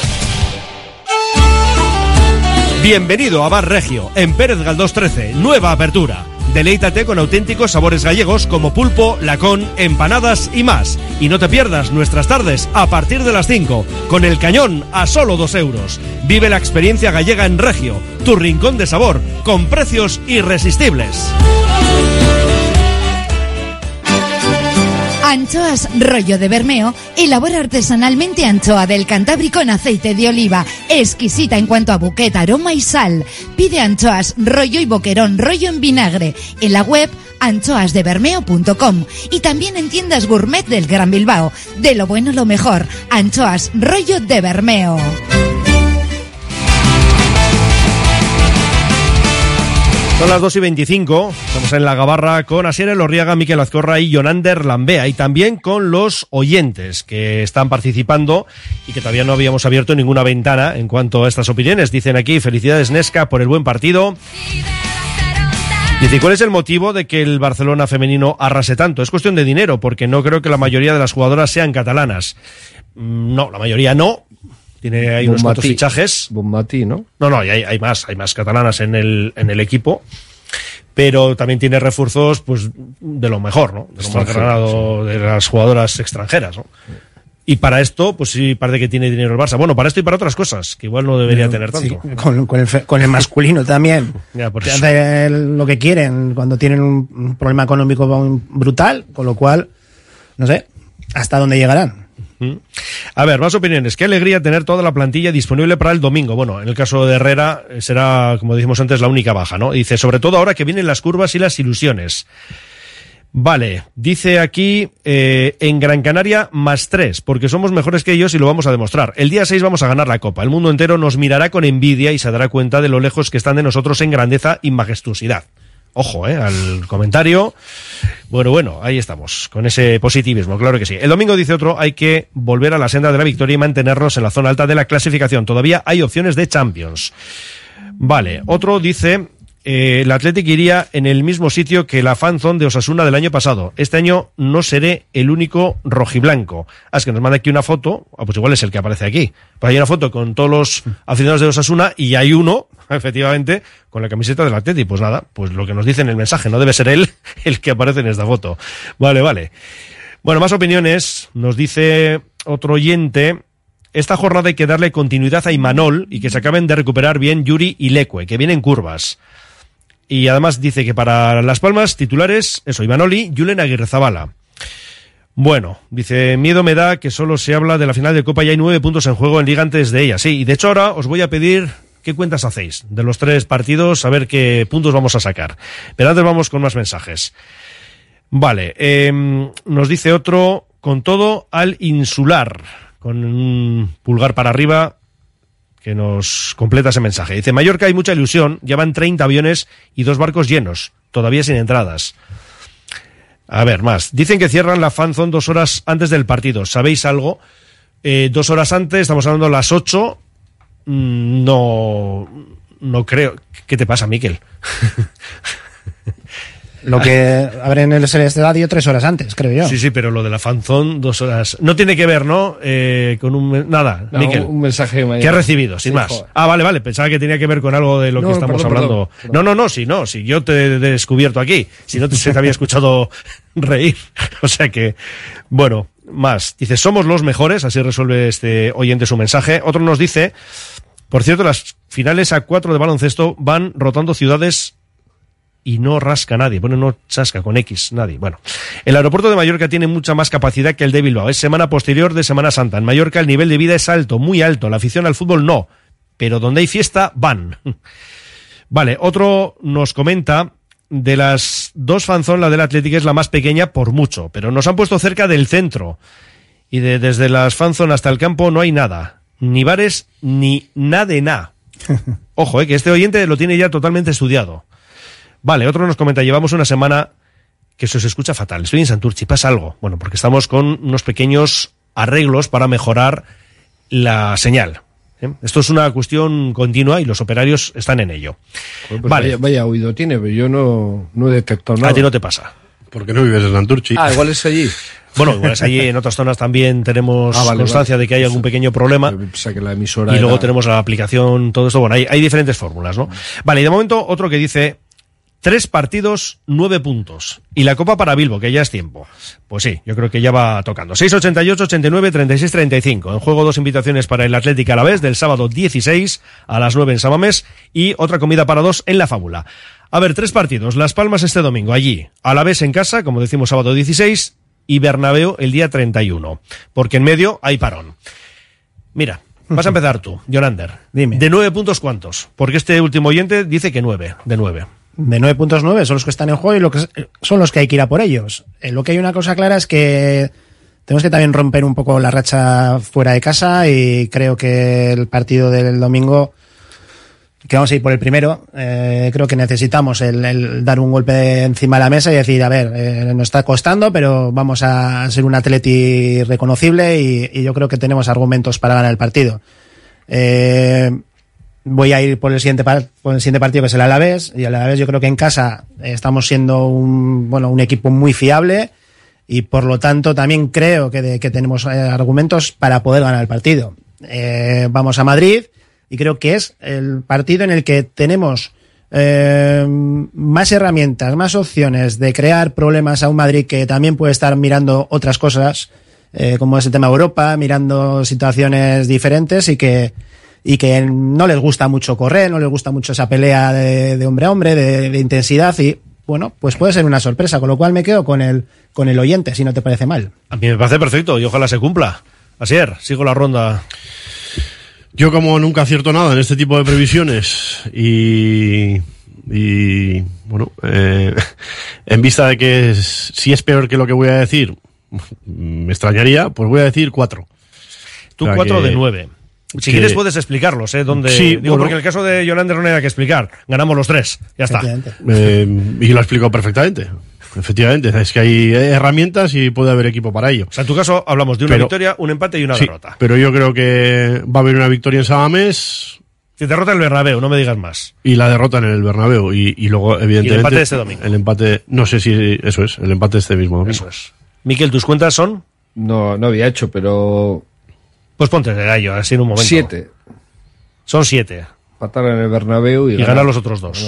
Bienvenido a Bar Regio, en Pérez Galdós 13, nueva apertura. Deleítate con auténticos sabores gallegos como pulpo, lacón, empanadas y más. Y no te pierdas nuestras tardes a partir de las 5, con el cañón a solo 2 euros. Vive la experiencia gallega en Regio, tu rincón de sabor, con precios irresistibles. Anchoas Rollo de Bermeo elabora artesanalmente anchoa del Cantábrico en aceite de oliva, exquisita en cuanto a buquet, aroma y sal. Pide anchoas Rollo y boquerón Rollo en vinagre en la web anchoasdebermeo.com y también en tiendas gourmet del Gran Bilbao. De lo bueno lo mejor, Anchoas Rollo de Bermeo. Son las 2:25, estamos en La Gabarra con Asier Elorriaga, Miquel Azcorra y Yonander Lambea, y también con los oyentes que están participando y que todavía no habíamos abierto ninguna ventana en cuanto a estas opiniones. Dicen aquí, felicidades Nesca por el buen partido. Dice, ¿cuál es el motivo de que el Barcelona femenino arrase tanto? Es cuestión de dinero, porque no creo que la mayoría de las jugadoras sean catalanas. No, la mayoría no. Hay unos cuantos fichajes. Bonmatí, ¿no? No, hay más catalanas en el equipo, pero también tiene refuerzos pues de lo mejor, ¿no? De lo más ganado de las jugadoras extranjeras, ¿no? Y para esto, pues sí, parece que tiene dinero el Barça. Bueno, para esto y para otras cosas, que igual no debería tener tanto. Sí, con el masculino también. Ya, por eso. Hacen lo que quieren cuando tienen un problema económico brutal, con lo cual, no sé, hasta dónde llegarán. A ver, más opiniones. Qué alegría tener toda la plantilla disponible para el domingo. Bueno, en el caso de Herrera será, como dijimos antes, la única baja, ¿no? Dice, sobre todo ahora que vienen las curvas y las ilusiones. Vale, dice aquí, en Gran Canaria +3, porque somos mejores que ellos y lo vamos a demostrar. El día 6 vamos a ganar la Copa. El mundo entero nos mirará con envidia y se dará cuenta de lo lejos que están de nosotros en grandeza y majestuosidad. Ojo, al comentario. Bueno, ahí estamos, con ese positivismo, claro que sí. El domingo, dice otro, hay que volver a la senda de la victoria y mantenernos en la zona alta de la clasificación. Todavía hay opciones de Champions. Vale, otro dice, el Athletic iría en el mismo sitio que la fanzone de Osasuna del año pasado. Este año no seré el único rojiblanco. Es que nos manda aquí una foto, pues igual es el que aparece aquí. Pues hay una foto con todos los aficionados de Osasuna y hay uno, efectivamente, con la camiseta del Athletic. Pues nada, pues lo que nos dice en el mensaje, no debe ser él el que aparece en esta foto. Vale. Bueno, más opiniones. Nos dice otro oyente, esta jornada hay que darle continuidad a Imanol y que se acaben de recuperar bien Yuri y Leque, que vienen curvas. Y además dice que para Las Palmas, titulares, Imanoli, Julen Aguirrezabala. Bueno, dice, miedo me da que solo se habla de la final de Copa y hay 9 puntos en juego en Liga antes de ella. Sí, y de hecho ahora os voy a pedir qué cuentas hacéis de los 3 partidos, a ver qué puntos vamos a sacar. Pero antes vamos con más mensajes. Vale, nos dice otro, con todo al insular, con un pulgar para arriba, que nos completa ese mensaje. Dice, Mallorca hay mucha ilusión, ya van 30 aviones y 2 barcos llenos, todavía sin entradas. A ver, más. Dicen que cierran la fanzone 2 horas antes del partido. ¿Sabéis algo? 2 horas antes, estamos hablando a las 8. No creo. ¿Qué te pasa, Miquel? Lo que abren el estadio 3 horas antes, creo yo. Sí, pero lo de la fanzone 2 horas. No tiene que ver, ¿no? Con nada, Miquel. Un mensaje que ha recibido, sin más. Joder. Ah, vale. Pensaba que tenía que ver con algo de lo que estamos hablando. Perdón. No, si yo te he descubierto aquí. Si no se te había escuchado reír. O sea que, bueno, más. Dice, somos los mejores, así resuelve este oyente su mensaje. Otro nos dice, por cierto, las finales A4 de baloncesto van rotando ciudades y no rasca nadie, no chasca con X nadie. Bueno, el aeropuerto de Mallorca tiene mucha más capacidad que el de Bilbao. Es semana posterior de Semana Santa. En Mallorca el nivel de vida es alto, muy alto. La afición al fútbol no, pero donde hay fiesta van. Vale, otro nos comenta, de las dos fanzón, la del Athletic es la más pequeña por mucho, pero nos han puesto cerca del centro. Y desde las fanzón hasta el campo no hay nada. Ni bares, ni nada de nada. Ojo, que este oyente lo tiene ya totalmente estudiado. Vale, otro nos comenta, llevamos una semana que se os escucha fatal. Estoy en Santurchi, pasa algo. Bueno, porque estamos con unos pequeños arreglos para mejorar la señal. Esto es una cuestión continua y los operarios están en ello. Pues vale. Vaya oído tiene, pero yo no he detectado nada. A ti no te pasa. Porque no vives en Santurchi. Igual es allí. Bueno, igual es allí, en otras zonas también tenemos constancia de que hay algún pequeño problema. Que la emisora y luego tenemos la aplicación, todo esto. Bueno, hay diferentes fórmulas, ¿no? Vale, y de momento otro que dice 3 partidos, 9 puntos. Y la Copa para Bilbo, que ya es tiempo. Pues sí, yo creo que ya va tocando. 688, 89, 36, 35. En juego 2 invitaciones para el Atlético Alavés del sábado 16 a las 9 en Samamés y otra comida para 2 en La Fábula. A ver, 3 partidos. Las Palmas este domingo, allí. Alavés en casa, como decimos, sábado 16 y Bernabéu el día 31. Porque en medio hay parón. Mira, vas a empezar tú, Jonander. Dime. ¿De 9 puntos cuántos? Porque este último oyente dice que 9, de 9. De 9.9 son los que están en juego y son los que hay que ir a por ellos. Lo que hay una cosa clara es que tenemos que también romper un poco la racha fuera de casa y creo que el partido del domingo, que vamos a ir por el primero, creo que necesitamos el dar un golpe encima de la mesa y decir, a ver, nos está costando, pero vamos a ser un Atleti reconocible y yo creo que tenemos argumentos para ganar el partido. Voy a ir por el siguiente partido, que es el Alavés, y el Alavés yo creo que en casa estamos siendo un equipo muy fiable y por lo tanto también creo que tenemos argumentos para poder ganar el partido. Vamos a Madrid y creo que es el partido en el que tenemos más herramientas, más opciones de crear problemas a un Madrid que también puede estar mirando otras cosas, como es el tema de Europa, mirando situaciones diferentes y que no les gusta mucho correr, no les gusta mucho esa pelea de hombre a hombre, de intensidad y, bueno, pues puede ser una sorpresa, con lo cual me quedo con el oyente, si no te parece mal. A mí me parece perfecto y ojalá se cumpla. Asier, sigo la ronda. Yo como nunca acierto nada en este tipo de previsiones y bueno, en vista de que si es peor que lo que voy a decir, me extrañaría, pues voy a decir 4. Tú 4 de 9. Si quieres puedes explicarlos, ¿dónde? Sí, digo, porque en el caso de Jonander no hay nada que explicar. Ganamos los 3, ya está. Y lo ha explicado perfectamente. Efectivamente, es que hay herramientas y puede haber equipo para ello. O sea, en tu caso hablamos de una victoria, un empate y una derrota. Pero yo creo que va a haber una victoria en Samamés. Si derrota en el Bernabéu, no me digas más. Y la derrota en el Bernabéu. Y luego, evidentemente... Y el empate de este domingo. El empate, no sé si eso es, el empate este mismo domingo. Eso es. Miquel, ¿tus cuentas son? No había hecho, pero... Pues ponte de gallo, así en un momento. 7. Son 7. Patar en el Bernabéu y ganar los otros 2.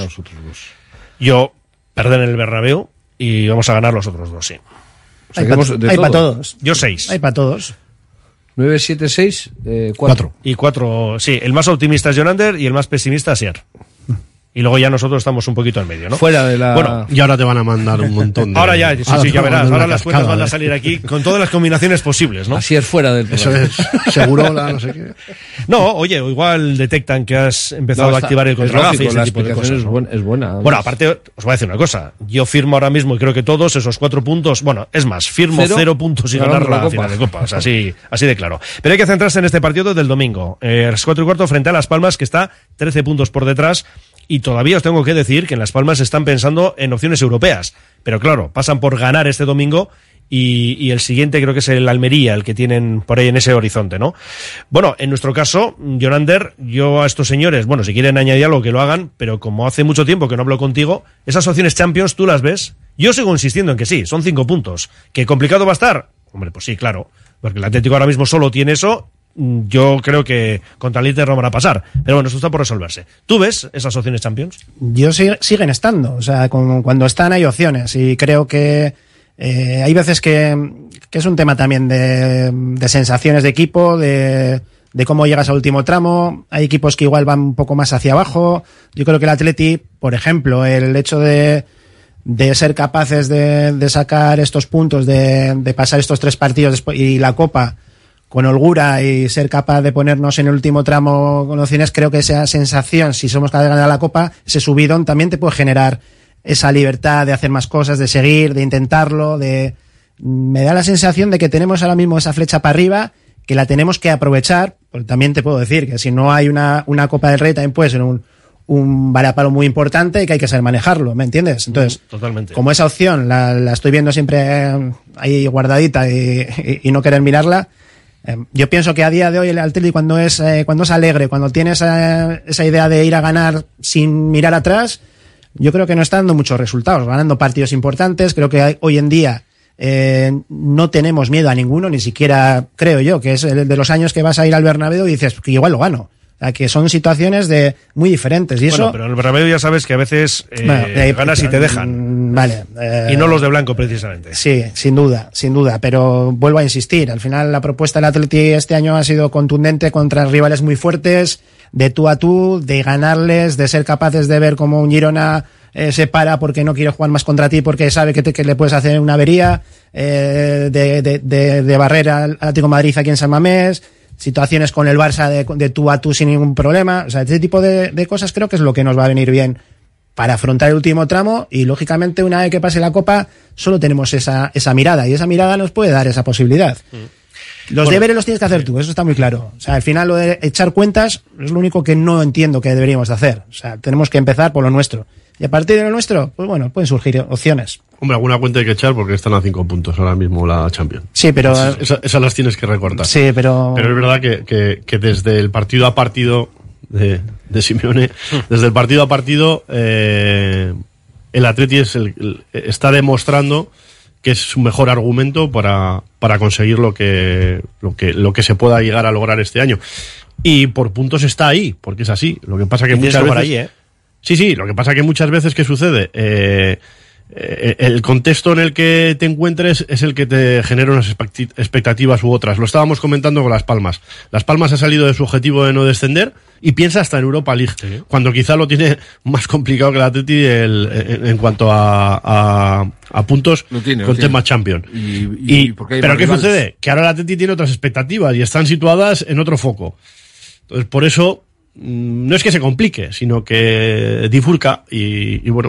Yo perder en el Bernabéu y vamos a ganar los otros 2, sí. Hay para todos. Yo 6. Hay para todos. 9, 7, 6, 4. Y 4, sí. El más optimista es Jonander y el más pesimista es Asier. Y luego ya nosotros estamos un poquito en medio, ¿no? Fuera de la... Bueno, y ahora te van a mandar un montón de... Ahora ya, sí, ya verás. Ahora las cuentas van a salir aquí con todas las combinaciones posibles, ¿no? Así es fuera del... Eso es, seguro, no sé qué. No, oye, igual detectan que has empezado a activar el contragafe y ese tipo de cosas. Es buena. Bueno, aparte, os voy a decir una cosa. Yo firmo ahora mismo, y creo que todos esos 4 puntos... Bueno, es más, firmo 0 puntos y ganar la final de Copa. O sea, así de claro. Pero hay que centrarse en este partido del domingo. 4:15 frente a Las Palmas, que está 13 puntos por detrás. Y todavía os tengo que decir que en Las Palmas están pensando en opciones europeas. Pero claro, pasan por ganar este domingo y el siguiente creo que es el Almería, el que tienen por ahí en ese horizonte, ¿no? Bueno, en nuestro caso, Jonander, yo a estos señores, bueno, si quieren añadir algo que lo hagan, pero como hace mucho tiempo que no hablo contigo, esas opciones Champions, ¿tú las ves? Yo sigo insistiendo en que sí, son 5 puntos. ¿Qué complicado va a estar? Hombre, pues sí, claro, porque el Atlético ahora mismo solo tiene eso. Yo creo que contra el Inter no van a pasar. Pero bueno, esto está por resolverse. ¿Tú ves esas opciones Champions? Yo siguen estando. O sea, cuando están hay opciones. Y creo que hay veces que es un tema también de sensaciones de equipo, de cómo llegas al último tramo. Hay equipos que igual van un poco más hacia abajo. Yo creo que el Atleti, por ejemplo, el hecho de ser capaces de sacar estos puntos, de pasar estos 3 partidos después, y la Copa con holgura y ser capaz de ponernos en el último tramo con opciones, creo que esa sensación, si somos capaces de ganar la Copa, ese subidón también te puede generar esa libertad de hacer más cosas, de seguir, de intentarlo, me da la sensación de que tenemos ahora mismo esa flecha para arriba, que la tenemos que aprovechar, porque también te puedo decir que si no hay una Copa del Rey también puede ser un varapalo muy importante y que hay que saber manejarlo, ¿me entiendes? Entonces, totalmente. Como esa opción la estoy viendo siempre ahí guardadita y no querer mirarla, yo pienso que a día de hoy el Atleti cuando es alegre, cuando tiene esa idea de ir a ganar sin mirar atrás, yo creo que no está dando muchos resultados, ganando partidos importantes. Creo que hoy en día no tenemos miedo a ninguno, ni siquiera creo yo que es el de los años que vas a ir al Bernabéu y dices que igual lo gano. O sea, que son situaciones muy diferentes. Y eso, pero en el Bernabéu ya sabes que a veces ganas y te dejan. Vale. Y no los de blanco, precisamente. Sí, sin duda. Pero vuelvo a insistir. Al final, la propuesta del Atleti este año ha sido contundente contra rivales muy fuertes, de tú a tú, de ganarles, de ser capaces de ver cómo un Girona se para porque no quiere jugar más contra ti porque sabe que le puedes hacer una avería, de barrer al Atlético de Madrid aquí en San Mamés, situaciones con el Barça de tú a tú sin ningún problema. O sea, este tipo de cosas creo que es lo que nos va a venir bien para afrontar el último tramo, y lógicamente una vez que pase la Copa solo tenemos esa mirada, y esa mirada nos puede dar esa posibilidad. Los deberes los tienes que hacer tú, eso está muy claro. O sea, al final lo de echar cuentas es lo único que no entiendo que deberíamos de hacer. O sea, tenemos que empezar por lo nuestro. Y a partir de lo nuestro, pues bueno, pueden surgir opciones. Hombre, alguna cuenta hay que echar porque están a 5 puntos ahora mismo la Champions. Sí, pero... Esas las tienes que recortar. Sí, pero... Pero es verdad que desde el partido a partido de Simeone, desde el partido a partido, el Atleti está demostrando que es su mejor argumento para conseguir lo que se pueda llegar a lograr este año. Y por puntos está ahí, porque es así. Lo que pasa que muchas veces... ahí, Sí, lo que pasa que muchas veces, ¿qué sucede? El contexto en el que te encuentres es el que te genera unas expectativas u otras. Lo estábamos comentando con Las Palmas. Las Palmas ha salido de su objetivo de no descender y piensa hasta en Europa League, sí, cuando quizá lo tiene más complicado que el Atleti en cuanto a puntos con tema Champions. Pero ¿qué sucede? Que ahora el Atleti tiene otras expectativas y están situadas en otro foco. Entonces, por eso... no es que se complique, sino que difurca y bueno,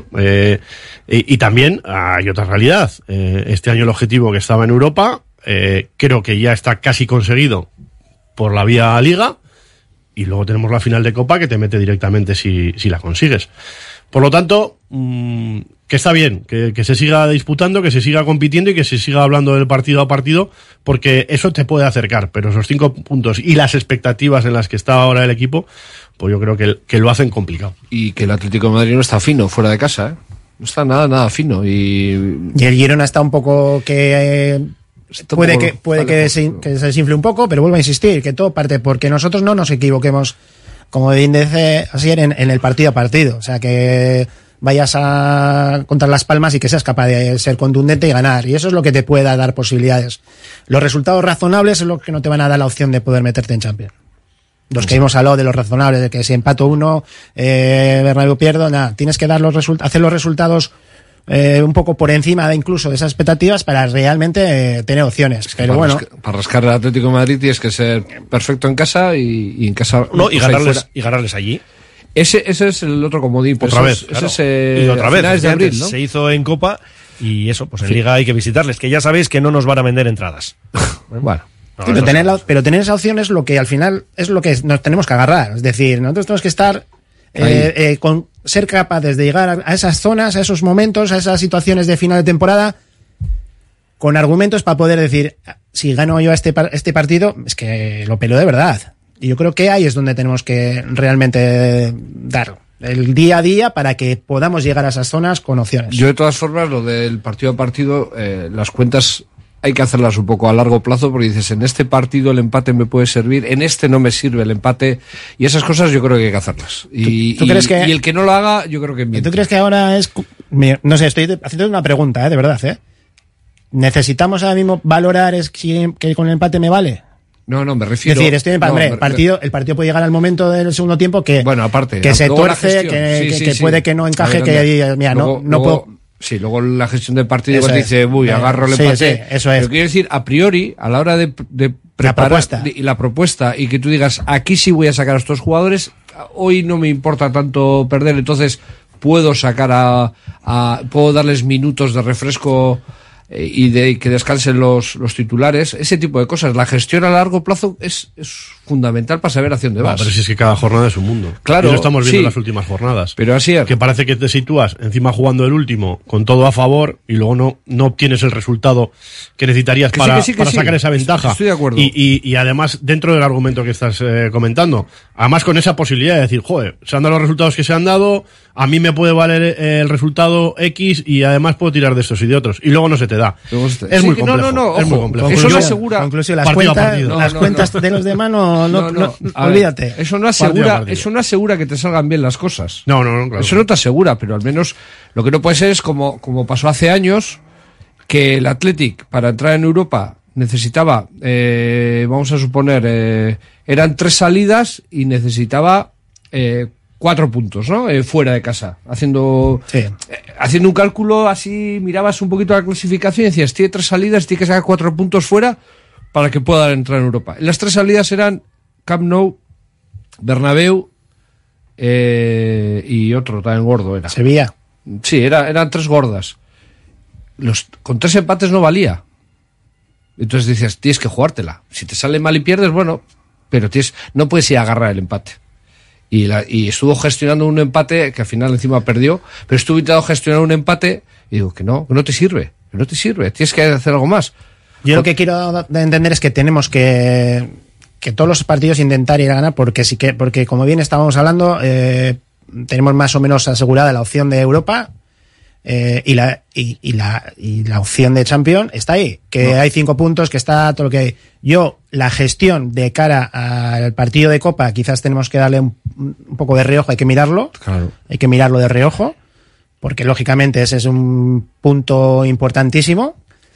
y también hay otra realidad. Este año el objetivo que estaba en Europa, creo que ya está casi conseguido por la vía Liga, y luego tenemos la final de Copa que te mete directamente si la consigues. Por lo tanto, que está bien, que se siga disputando, que se siga compitiendo y que se siga hablando del partido a partido, porque eso te puede acercar, pero esos 5 puntos y las expectativas en las que está ahora el equipo, pues yo creo que lo hacen complicado. Y que el Atlético de Madrid no está fino fuera de casa, ¿eh? No está nada fino. Y el Girona está un poco que... puede que se desinfle un poco, pero vuelvo a insistir, que todo parte porque nosotros no nos equivoquemos, como bien dice Asier, en el partido a partido. O sea, que vayas contra Las Palmas y que seas capaz de ser contundente y ganar. Y eso es lo que te puede dar posibilidades. Los resultados razonables es lo que no te van a dar la opción de poder meterte en Champions. Los que hemos hablado de los razonables, de que si empato uno, Bernabéu pierdo, nada. Tienes que dar hacer los resultados un poco por encima incluso de esas expectativas para realmente tener opciones. Es que pero para rascar el Atlético de Madrid tienes que ser perfecto en casa y en casa... No, y ganarles allí. Ese es el otro comodín. Otra vez, claro. Y otra vez, de abril, ¿no? Se hizo en Copa y eso, pues en Liga hay que visitarles, que ya sabéis que no nos van a vender entradas. Bueno. No, pero tener esa opción es lo que al final es lo que nos tenemos que agarrar. Es decir, nosotros tenemos que estar con ser capaces de llegar a esas zonas, a esos momentos, a esas situaciones de final de temporada con argumentos para poder decir, si gano yo este partido, es que lo pelo de verdad. Y yo creo que ahí es donde tenemos que realmente dar el día a día para que podamos llegar a esas zonas con opciones. Yo de todas formas, lo del partido a partido, las cuentas hay que hacerlas un poco a largo plazo, porque dices, en este partido el empate me puede servir, en este no me sirve el empate, y esas cosas yo creo que hay que hacerlas. ¿Tú crees que... y el que no lo haga, yo creo que miente. ¿Tú crees que ahora es... No sé, estoy haciendo una pregunta, de verdad, ¿necesitamos ahora mismo valorar que con el empate me vale? No, me refiero... Es decir, el partido puede llegar al momento del segundo tiempo que, bueno, aparte, que se tuerce, que puede que no encaje, mira, luego, no puedo... Sí, luego la gestión del partido dice, agarro el empate. Sí, eso es. Pero quiero decir, a priori, a la hora de la propuesta, y que tú digas, aquí sí voy a sacar a estos jugadores, hoy no me importa tanto perder, entonces puedo sacar puedo darles minutos de refresco y de que descansen los titulares, ese tipo de cosas. La gestión a largo plazo es fundamental para saber hacia dónde vas. Pero si es que cada jornada es un mundo. Claro, y lo estamos viendo en las últimas jornadas. Pero así es. Que parece que te sitúas encima jugando el último con todo a favor y luego no obtienes el resultado que necesitarías para sacar esa ventaja. Estoy de acuerdo. Y además, dentro del argumento que estás comentando, además con esa posibilidad de decir, joder, se han dado los resultados que se han dado, a mí me puede valer el resultado X y además puedo tirar de estos y de otros. Y luego no se te da. Es muy complejo. Es muy complejo. Eso no asegura. Conclusión, las cuentas de los demás no olvídate. Eso no asegura que te salgan bien las cosas. No, claro. Eso no te asegura, pero al menos lo que no puede ser es como pasó hace años, que el Athletic para entrar en Europa necesitaba, vamos a suponer, eran 3 salidas y necesitaba 4 puntos, ¿no? Fuera de casa, haciendo un cálculo así, mirabas un poquito la clasificación y decías, tiene 3 salidas, tiene que sacar 4 puntos fuera para que pueda entrar en Europa. Las 3 salidas eran Camp Nou, Bernabéu y otro también gordo era. Sevilla. Sí, eran 3 gordas. Con 3 empates no valía. Entonces dices, tienes que jugártela. Si te sale mal y pierdes, bueno, pero no puedes ir a agarrar el empate. Y estuvo gestionando un empate que al final encima perdió, pero estuvo intentando gestionar un empate y digo que no te sirve, tienes que hacer algo más. Yo lo que quiero entender es que tenemos que todos los partidos intentar ir a ganar, porque como bien estábamos hablando, tenemos más o menos asegurada la opción de Europa, y la opción de Champions está ahí, hay 5 puntos, que está todo lo que hay. La gestión de cara al partido de Copa quizás tenemos que darle un poco de reojo, hay que mirarlo, claro. Hay que mirarlo de reojo, porque lógicamente ese es un punto importantísimo,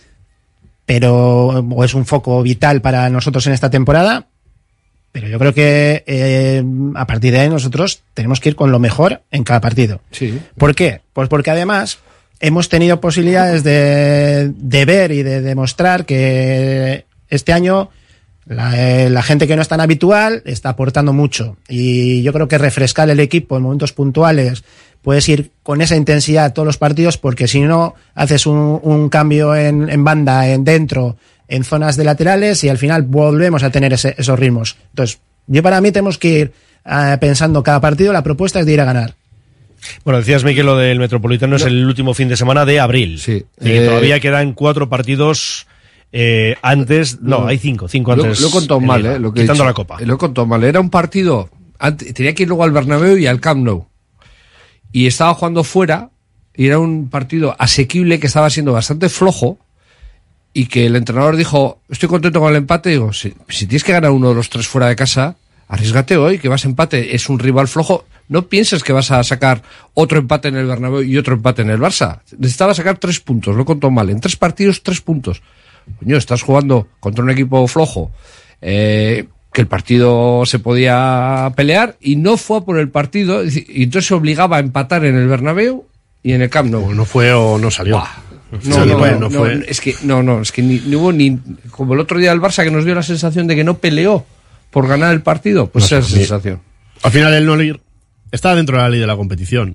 o es un foco vital para nosotros en esta temporada, pero yo creo que a partir de ahí nosotros tenemos que ir con lo mejor en cada partido. Sí. ¿Por qué? Pues porque además hemos tenido posibilidades de ver y de demostrar que este año la gente que no es tan habitual está aportando mucho, y yo creo que refrescar el equipo en momentos puntuales, puedes ir con esa intensidad a todos los partidos, porque si no haces un cambio en banda, dentro, en zonas de laterales, y al final volvemos a tener esos ritmos. Entonces, para mí tenemos que ir pensando cada partido, la propuesta es de ir a ganar. Bueno, decías, Miquel, lo del Metropolitano es el último fin de semana de abril. Sí. Y que todavía quedan 4 partidos antes. No, hay 5 antes. Lo he contado mal, quitando la Copa. Lo he contado mal. Era un partido, tenía que ir luego al Bernabéu y al Camp Nou. Y estaba jugando fuera, y era un partido asequible que estaba siendo bastante flojo, y que el entrenador dijo, estoy contento con el empate. Digo, si tienes que ganar uno de los 3 fuera de casa, arriesgate hoy, que vas a empate, es un rival flojo, no pienses que vas a sacar otro empate en el Bernabéu y otro empate en el Barça. Necesitaba sacar 3 puntos, lo contó mal, en 3 partidos 3 puntos. Coño, estás jugando contra un equipo flojo, que el partido se podía pelear, y no fue a por el partido, y entonces se obligaba a empatar en el Bernabéu y en el Camp Nou. No fue o no salió. No fue. Es que ni hubo ni, como el otro día el Barça, que nos dio la sensación de que no peleó por ganar el partido, pues esa es la sensación. Al final el no ir está dentro de la ley de la competición.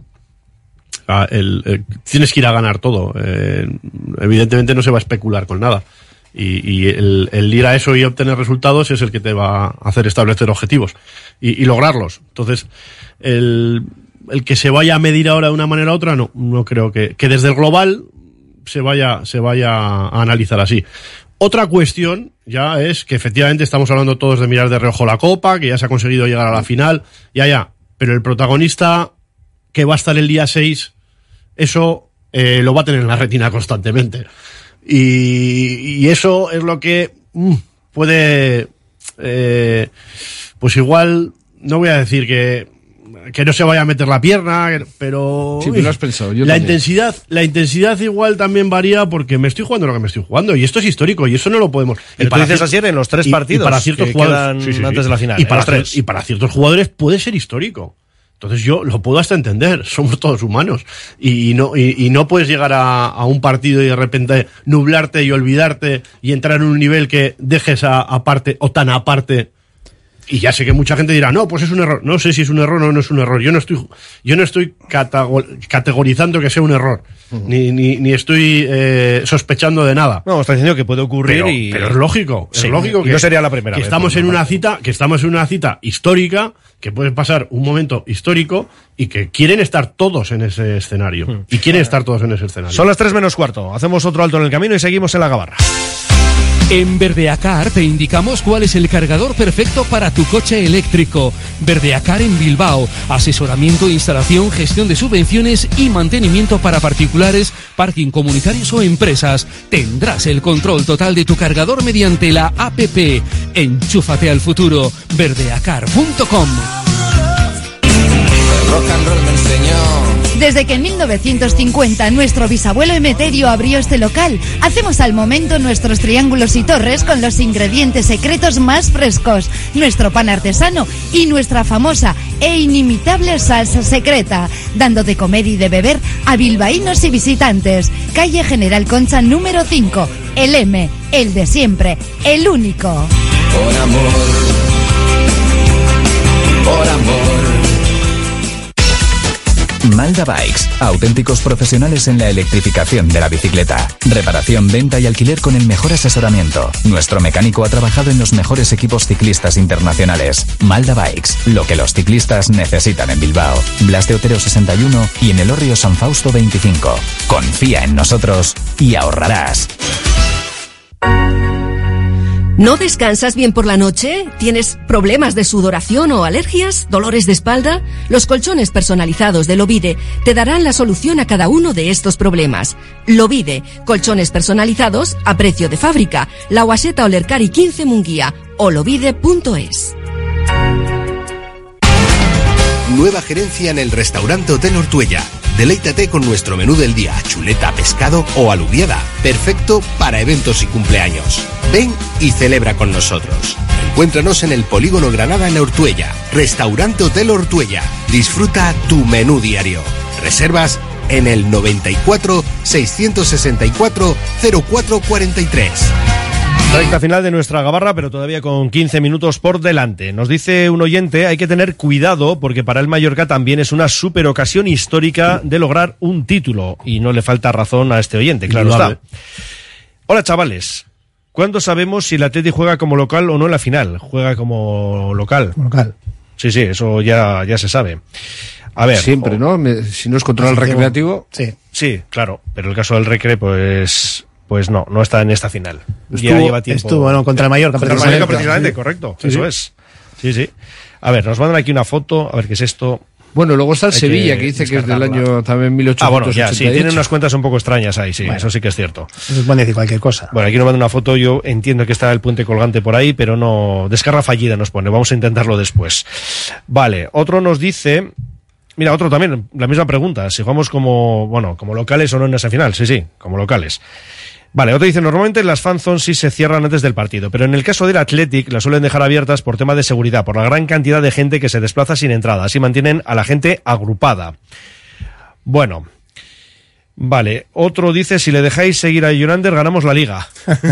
Tienes que ir a ganar todo. Evidentemente no se va a especular con nada. Y el ir a eso y obtener resultados es el que te va a hacer establecer objetivos y lograrlos. Entonces, el que se vaya a medir ahora de una manera u otra, no creo que desde el global se vaya a analizar así. Otra cuestión ya es que efectivamente estamos hablando todos de mirar de reojo la Copa, que ya se ha conseguido llegar a la final, ya, pero el protagonista que va a estar el día 6, eso lo va a tener en la retina constantemente. Y eso es lo que puede, pues igual, no voy a decir que no se vaya a meter la pierna, pero sí, me lo has pensado. Yo la también. intensidad igual también varía, porque me estoy jugando lo que me estoy jugando, y esto es histórico, y eso no lo podemos. Pero tú dices así en los 3 partidos para ciertos que jugadores quedan antes de la final. Y para ciertos jugadores puede ser histórico. Entonces yo lo puedo hasta entender, somos todos humanos y no puedes llegar a un partido y de repente nublarte y olvidarte y entrar en un nivel que dejes aparte o tan aparte. Y ya sé que mucha gente dirá, no, pues es un error. No sé si es un error o no es un error. Yo no estoy categorizando que sea un error. Ni estoy sospechando de nada. No, está diciendo que puede ocurrir pero es lógico. Sí, es lógico que no sería la primera que vez. Estamos en una cita histórica, que puede pasar un momento histórico y que quieren estar todos en ese escenario. Y quieren estar todos en ese escenario. Son las 3:45. Hacemos otro alto en el camino y seguimos en la Gabarra. En Verdeacar te indicamos cuál es el cargador perfecto para tu coche eléctrico. Verdeacar en Bilbao. Asesoramiento, instalación, gestión de subvenciones y mantenimiento para particulares, parking comunitarios o empresas. Tendrás el control total de tu cargador mediante la APP. Enchúfate al futuro. Verdeacar.com. Rock and roll me enseñó. Desde que en 1950 nuestro bisabuelo Emeterio abrió este local, hacemos al momento nuestros triángulos y torres con los ingredientes secretos más frescos, nuestro pan artesano y nuestra famosa e inimitable salsa secreta, dando de comer y de beber a bilbaínos y visitantes. Calle General Concha número 5, el M, el de siempre, el único. Por amor, por amor. Malda Bikes, auténticos profesionales en la electrificación de la bicicleta. Reparación, venta y alquiler con el mejor asesoramiento. Nuestro mecánico ha trabajado en los mejores equipos ciclistas internacionales. Malda Bikes, lo que los ciclistas necesitan en Bilbao. Blas de Otero 61 y en Elorrio San Fausto 25. Confía en nosotros y ahorrarás. ¿No descansas bien por la noche? ¿Tienes problemas de sudoración o alergias? ¿Dolores de espalda? Los colchones personalizados de Lovide te darán la solución a cada uno de estos problemas. Lovide, colchones personalizados a precio de fábrica. La Guaseta Olercari 15 Munguía o lovide.es. Nueva gerencia en el restaurante Hotel Ortuella. Deleítate con nuestro menú del día, chuleta, pescado o alubiada. Perfecto para eventos y cumpleaños. Ven y celebra con nosotros. Encuéntranos en el Polígono Granada en Ortuella. Restaurante Hotel Ortuella. Disfruta tu menú diario. Reservas en el 94 664 0443. Recta final de nuestra Gabarra, pero todavía con 15 minutos por delante. Nos dice un oyente, hay que tener cuidado porque para el Mallorca también es una super ocasión histórica de lograr un título. Y no le falta razón a este oyente, claro está. Hola chavales, ¿cuándo sabemos si el Atleti juega como local o no en la final? Juega como local. Sí, eso ya se sabe. A ver. Siempre, ¿no? Si no es control el recreativo. Sí, claro. Pero el caso del Recre, pues no está en esta final. Ya lleva tiempo. Estuvo contra el Mallorca. Contra el Mallorca, precisamente, correcto. Sí, eso es. Sí. A ver, nos mandan aquí una foto, a ver qué es esto. Bueno, luego está el Sevilla, que dice que es del año también 1888. Bueno, ya, sí, tienen unas cuentas un poco extrañas ahí, sí, bueno, eso sí que es cierto. Eso pueden decir cualquier cosa. Bueno, aquí nos mandan una foto, yo entiendo que está el puente colgante por ahí, pero no, descarga fallida nos pone, vamos a intentarlo después. Vale, otro nos dice... Mira, otro también, la misma pregunta, si jugamos como locales o no en esa final, sí, como locales. Vale, otro dice, normalmente las fan zones sí se cierran antes del partido, pero en el caso del Athletic las suelen dejar abiertas por tema de seguridad, por la gran cantidad de gente que se desplaza sin entrada, así mantienen a la gente agrupada. Bueno, vale, otro dice, si le dejáis seguir a Jonander ganamos la Liga.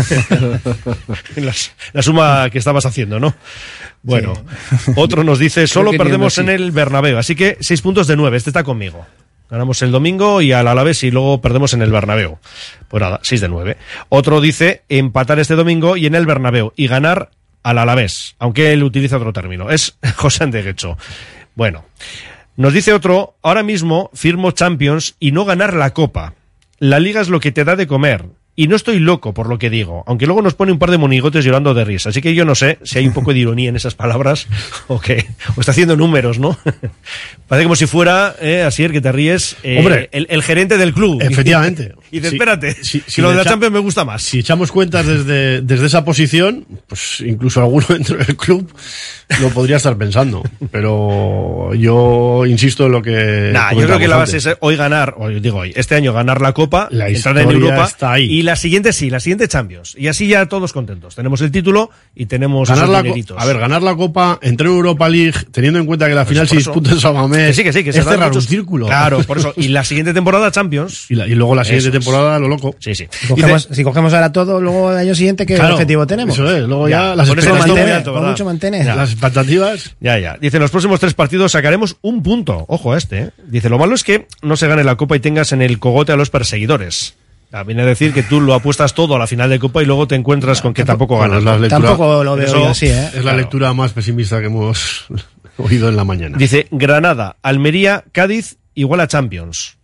la suma que estabas haciendo, ¿no? Bueno, sí. Otro nos dice, solo perdemos en el Bernabéu, así que 6 puntos de 9, este está conmigo. Ganamos el domingo y al Alavés y luego perdemos en el Bernabéu. Pues nada, 6 de 9. Otro dice empatar este domingo y en el Bernabéu y ganar al Alavés, aunque él utiliza otro término. Es José Andeguecho. Bueno, nos dice otro, ahora mismo firmo Champions y no ganar la Copa. La Liga es lo que te da de comer. Y no estoy loco por lo que digo, aunque luego nos pone un par de monigotes llorando de risa. Así que yo no sé si hay un poco de ironía en esas palabras o qué. O está haciendo números, ¿no? Parece como si fuera, Asier, que te ríes, Hombre, el gerente del club. Efectivamente. Y dice, espérate, que lo de la Champions me gusta más. Si echamos cuentas desde esa posición, pues incluso alguno dentro del club lo podría estar pensando. Pero yo insisto en lo que... yo creo que la base es hoy ganar, este año ganar la Copa, entrar en Europa, está ahí. Y la siguiente Champions. Y así ya todos contentos. Tenemos el título y tenemos esos dineritos. Ganar la Copa, entrar en Europa League, teniendo en cuenta que la final se disputa en San Mamés, que es cerrar un círculo. Claro, por eso. Y la siguiente temporada Champions. Y luego la siguiente temporada, lo loco. Sí. Si cogemos ahora todo, luego el año siguiente, ¿qué objetivo tenemos? Eso es, luego ya las mucho mantener. Las expectativas. Ya. Dice, en los próximos 3 partidos sacaremos un punto. Ojo a este, ¿eh? Dice, lo malo es que no se gane la Copa y tengas en el cogote a los perseguidores. Viene a decir que tú lo apuestas todo a la final de Copa y luego te encuentras con que tampoco ganas. Tampoco lo veo yo así, ¿eh? Es la lectura más pesimista que hemos oído en la mañana. Dice, Granada, Almería, Cádiz, igual a Champions.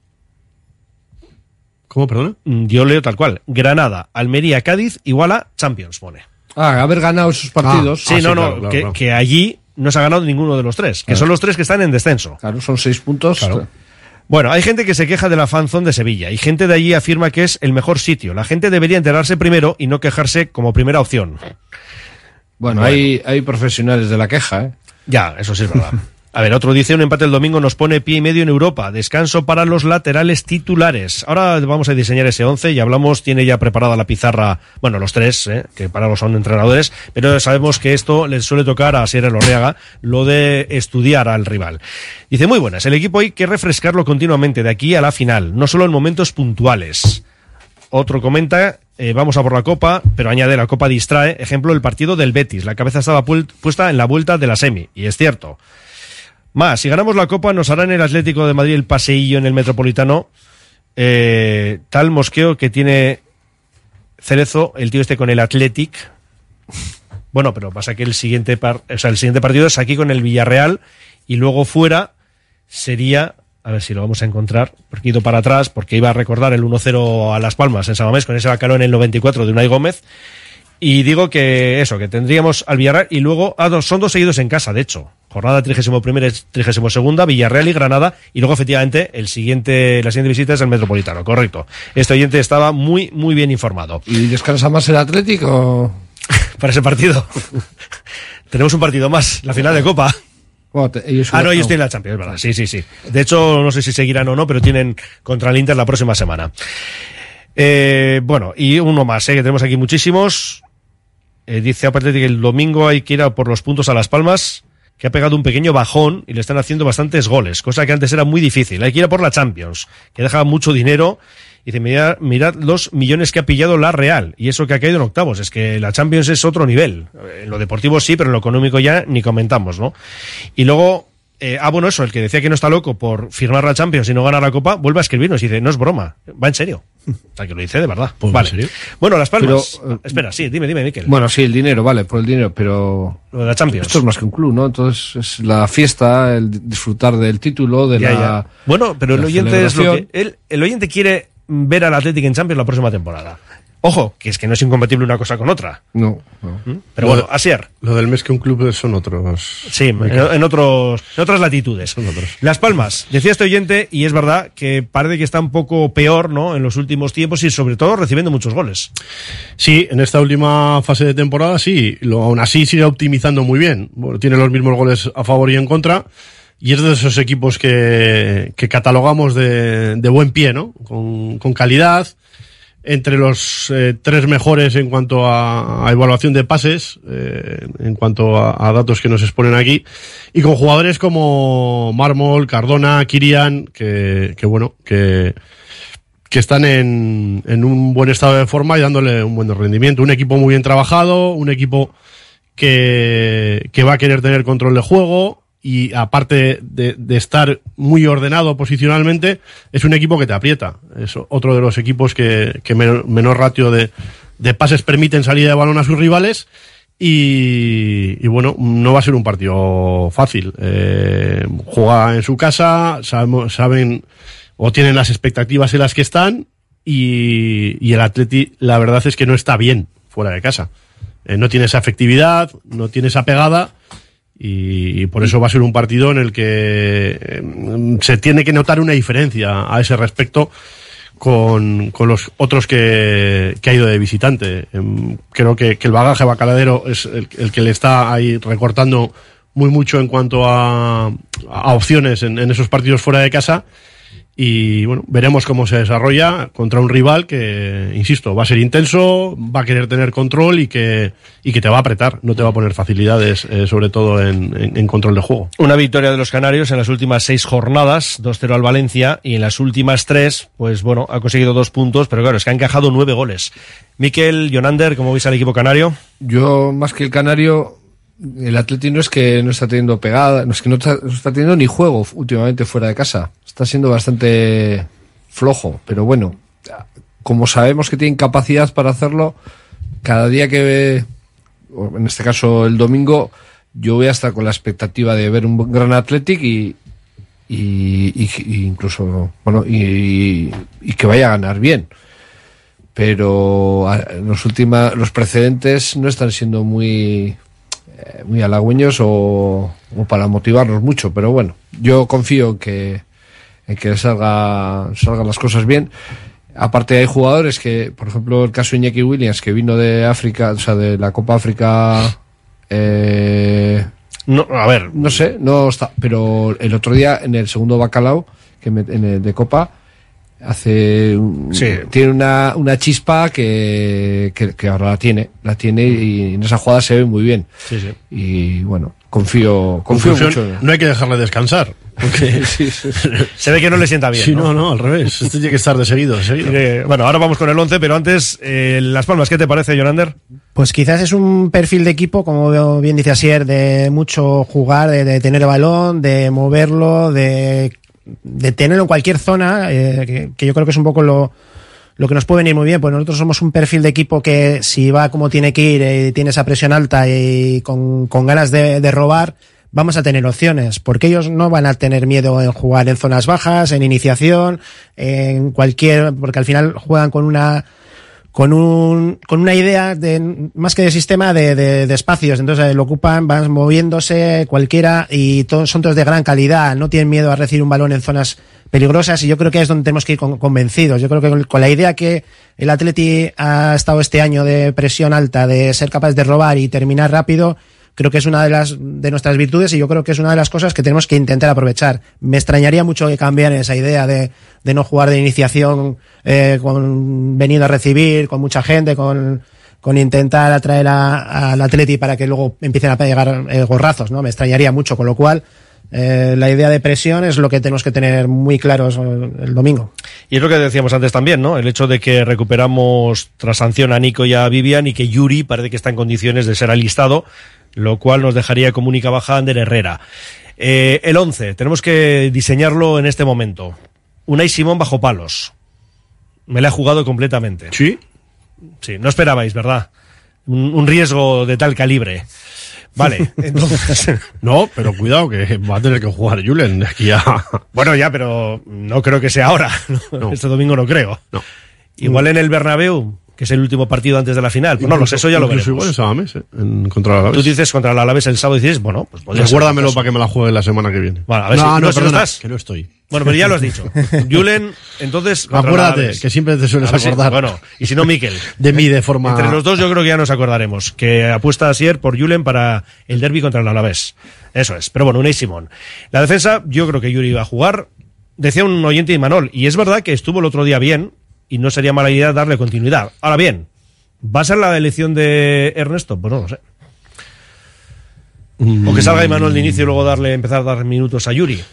¿Cómo, perdona? Yo leo tal cual. Granada, Almería, Cádiz, igual a Champions, pone. Haber ganado esos partidos. Claro. Que allí no se ha ganado ninguno de los 3, que son los 3 que están en descenso. Claro, son 6 puntos. Claro. Bueno, hay gente que se queja de la fanzone de Sevilla y gente de allí afirma que es el mejor sitio. La gente debería enterarse primero y no quejarse como primera opción. Bueno. Hay profesionales de la queja, ¿eh? Ya, eso sí es verdad. A ver, otro dice, un empate el domingo nos pone pie y medio en Europa. Descanso para los laterales titulares. Ahora vamos a diseñar ese 11 y hablamos, tiene ya preparada la pizarra, bueno, los 3, que para los son entrenadores, pero sabemos que esto les suele tocar a Asier Elorriaga, lo de estudiar al rival. Dice, muy buenas, el equipo hay que refrescarlo continuamente de aquí a la final, no solo en momentos puntuales. Otro comenta, vamos a por la Copa, pero añade, la Copa distrae. Ejemplo, el partido del Betis. La cabeza estaba puesta en la vuelta de la semi, y es cierto. Más, si ganamos la Copa, nos hará en el Atlético de Madrid el paseillo en el Metropolitano. Tal mosqueo que tiene Cerezo, el tío este con el Athletic. Bueno, pero pasa que el siguiente partido es aquí con el Villarreal y luego fuera sería, a ver si lo vamos a encontrar, porque he ido para atrás, porque iba a recordar el 1-0 a Las Palmas en San Mamés con ese bacalao en el 94 de Unai Gómez. Y digo que tendríamos al Villarreal y luego son 2 seguidos en casa, de hecho. Jornada 31ª y 32ª, Villarreal y Granada, y luego efectivamente la siguiente visita es el Metropolitano, correcto. Este oyente estaba muy, muy bien informado. ¿Y descansa más el Atlético? Para ese partido. Tenemos un partido más, la final de Copa. Ellos tienen la Champions, ¿verdad? Sí. De hecho, no sé si seguirán o no, pero tienen contra el Inter la próxima semana. Y uno más, que tenemos aquí muchísimos. Dice aparte de que el domingo hay que ir a por los puntos a Las Palmas, que ha pegado un pequeño bajón y le están haciendo bastantes goles, cosa que antes era muy difícil. Hay que ir a por la Champions, que deja mucho dinero. Dice, mirad los millones que ha pillado la Real, y eso que ha caído en octavos. Es que la Champions es otro nivel. En lo deportivo sí, pero en lo económico ya ni comentamos, ¿no? Y luego, el que decía que no está loco por firmar la Champions y no ganar la Copa, vuelve a escribirnos y dice, no es broma, va en serio. O sea, que lo dice de verdad. Pues vale. ¿en serio? Bueno, Las Palmas. Espera, sí, dime, Miquel. Bueno, sí, el dinero, vale, por el dinero, pero... Lo de la Champions. Esto es más que un club, ¿no? Entonces es la fiesta, el disfrutar del título, de la... Bueno, pero el oyente es lo que... El oyente quiere ver al Athletic en Champions la próxima temporada. Ojo, que es que no es incompatible una cosa con otra. No. Pero bueno, Asier. Lo del mes que un club son otros. Sí, en otras latitudes. Son otros. Las Palmas, decía este oyente, y es verdad que parece que está un poco peor, ¿no? En los últimos tiempos y sobre todo recibiendo muchos goles. Sí, en esta última fase de temporada sí. Aún así sigue optimizando muy bien. Bueno, tiene los mismos goles a favor y en contra. Y es de esos equipos que catalogamos de buen pie, ¿no? Con calidad. Entre los 3 mejores en cuanto a evaluación de pases, en cuanto a datos que nos exponen aquí, y con jugadores como Mármol, Cardona, Kirian, que están en un buen estado de forma y dándole un buen rendimiento. Un equipo muy bien trabajado, un equipo que va a querer tener control de juego. Y aparte de estar muy ordenado posicionalmente, es un equipo que te aprieta. Es otro de los equipos que menor ratio de pases permiten salida de balón a sus rivales. Y bueno, no va a ser un partido fácil. Juega en su casa, saben o tienen las expectativas en las que están. Y el Atleti, la verdad es que no está bien fuera de casa. No tiene esa efectividad, no tiene esa pegada. Y por eso va a ser un partido en el que se tiene que notar una diferencia a ese respecto con los otros que ha ido de visitante. Creo que el bagaje bacaladero es el que le está ahí recortando muy mucho en cuanto a opciones en esos partidos fuera de casa. Y bueno, veremos cómo se desarrolla contra un rival que, insisto, va a ser intenso, va a querer tener control y que te va a apretar, no te va a poner facilidades, sobre todo en control de juego. Una victoria de los canarios en las últimas 6 jornadas, 2-0 al Valencia, y en las últimas 3, pues bueno, ha conseguido 2 puntos, pero claro, es que ha encajado 9 goles. Mikel, Jonander, ¿cómo veis al equipo canario? Yo, más que el canario, el Atleti no es que no está teniendo pegada, no es que no está teniendo ni juego últimamente fuera de casa. Está siendo bastante flojo, pero bueno, como sabemos que tienen capacidad para hacerlo, cada día que, en este caso el domingo, yo voy a estar con la expectativa de ver un gran Athletic y incluso, bueno, y que vaya a ganar bien. Pero los precedentes no están siendo muy halagüeños o para motivarnos mucho, pero bueno, yo confío en que salgan las cosas bien. Aparte hay jugadores que, por ejemplo, el caso de Iñaki Williams, que vino de África, o sea, de la Copa África, no, a ver, no sé, no está, pero el otro día en el segundo bacalao en el de Copa tiene una chispa que ahora la tiene y en esa jugada se ve muy bien. Sí. Y bueno, confío mucho. No hay que dejarle descansar, porque se ve que no le sienta bien. Sí, no, al revés. Este tiene que estar de seguido. Bueno, ahora vamos con el 11, pero antes, Las Palmas, ¿qué te parece, Jonander? Pues quizás es un perfil de equipo, como bien dice Asier, de mucho jugar, de tener el balón, de moverlo, de tenerlo en cualquier zona, que yo creo que es un poco lo que nos puede venir muy bien, pues nosotros somos un perfil de equipo que si va como tiene que ir y tiene esa presión alta y con ganas de robar, vamos a tener opciones, porque ellos no van a tener miedo en jugar en zonas bajas, en iniciación, porque al final juegan con una idea más que de sistema de espacios, entonces lo ocupan, van moviéndose cualquiera y son todos de gran calidad, no tienen miedo a recibir un balón en zonas peligrosas y yo creo que es donde tenemos que ir convencidos. Yo creo que con la idea que el Atleti ha estado este año de presión alta, de ser capaz de robar y terminar rápido, creo que es una de nuestras virtudes y yo creo que es una de las cosas que tenemos que intentar aprovechar. Me extrañaría mucho que cambiaran esa idea de no jugar de iniciación con venido a recibir, con mucha gente, con intentar atraer al Atleti para que luego empiecen a pegar gorrazos, ¿no? Me extrañaría mucho, con lo cual la idea de presión es lo que tenemos que tener muy claros el domingo. Y es lo que decíamos antes también, ¿no? El hecho de que recuperamos tras sanción a Nico y a Vivian y que Yuri parece que está en condiciones de ser alistado, lo cual nos dejaría como única baja Ander Herrera. El 11, tenemos que diseñarlo en este momento. Unai Simón bajo palos. Me la he jugado completamente. ¿Sí? Sí, no esperabais, ¿verdad? Un riesgo de tal calibre. Vale, entonces... No, pero cuidado que va a tener que jugar Julen de aquí a... Bueno, ya, pero no creo que sea ahora. No. Este domingo no creo. No. Igual en el Bernabéu, que es el último partido antes de la final. Pues no lo sé, eso ya lo veremos. Igual es Alavés, contra el Alavés. Tú dices contra el Alavés el sábado y dices, bueno, pues podría ser. Recuérdamelo para que me la juegue la semana que viene. Bueno, a ver si no estás. Que no estoy. Bueno, pero ya lo has dicho. Julen, entonces... Acuérdate, que siempre te sueles acordar. Bueno, y si no, Mikel. De mí, de forma... Entre los dos yo creo que ya nos acordaremos. Que apuesta Asier por Julen para el derbi contra el Alavés. Eso es. Pero bueno, Unai Simón. La defensa, yo creo que Yuri va a jugar. Decía un oyente Imanol, y es verdad que estuvo el otro día bien, y no sería mala idea darle continuidad. Ahora bien, ¿va a ser la elección de Ernesto? Pues no lo sé. O que salga Imanol de inicio y luego empezar a dar minutos a Yuri.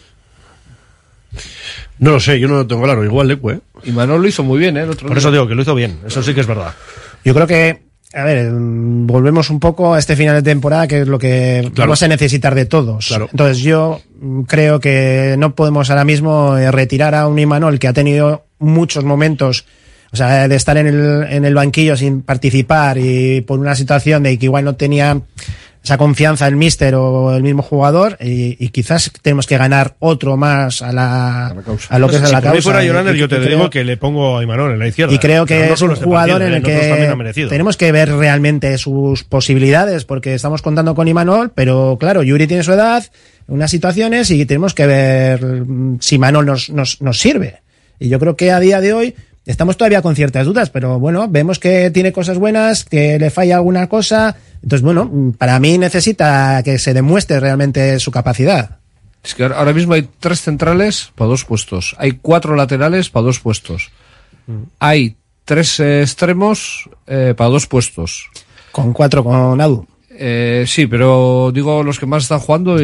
No lo sé, yo no lo tengo claro. Igual Leque. Imanol lo hizo muy bien, el otro día. Por eso digo que lo hizo bien. Eso sí que es verdad. Yo creo que, a ver, volvemos un poco a este final de temporada, que es lo que vamos a necesitar de todos. Claro. Entonces yo creo que no podemos ahora mismo retirar a un Imanol que ha tenido muchos momentos, o sea, de estar en el banquillo sin participar y por una situación de que igual no tenía esa confianza el míster o el mismo jugador y quizás tenemos que ganar otro más a lo que es la causa. Si fuera Jonander, yo te digo que le pongo a Imanol en la izquierda. Y creo que es un jugador en el que tenemos que ver realmente sus posibilidades, porque estamos contando con Imanol, pero claro, Yuri tiene su edad, unas situaciones, y tenemos que ver si Imanol nos sirve. Y yo creo que a día de hoy estamos todavía con ciertas dudas, pero bueno, vemos que tiene cosas buenas, que le falla alguna cosa. Entonces, bueno, para mí necesita que se demuestre realmente su capacidad. Es que ahora mismo hay 3 centrales para 2 puestos. Hay 4 laterales para 2 puestos. Hay 3 extremos para 2 puestos. Con 4 con Adu. Sí, pero digo los que más están jugando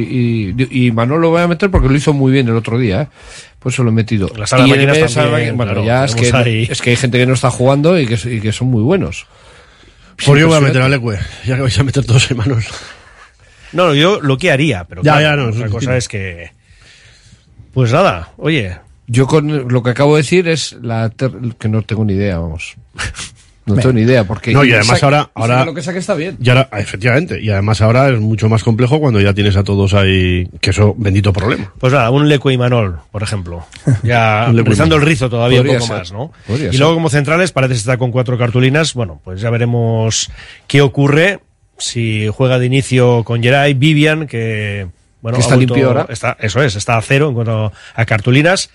y Manolo lo voy a meter porque lo hizo muy bien el otro día, Pues eso lo he metido. La sala de máquinas también, bueno, claro, ya es que hay gente que no está jugando y que son muy buenos. Pues yo voy a meter a Leque, ya que vais a meter todos hermanos. No, yo lo que haría, pero ya, claro, no, otra cosa es que... Pues nada, oye... Yo con lo que acabo de decir es que no tengo ni idea, vamos. No tengo ni idea, porque... No, y además ahora lo que saque está bien. Y ahora, efectivamente, y además ahora es mucho más complejo cuando ya tienes a todos ahí, que eso, bendito problema. Pues nada, un Leque y Manol, por ejemplo. Ya rizando el rizo todavía un poco más, ¿no? Y luego como centrales, parece que está con 4 cartulinas. Bueno, pues ya veremos qué ocurre si juega de inicio con Geray, Vivian, que... Bueno, que está limpio ahora. Está a 0 en cuanto a cartulinas.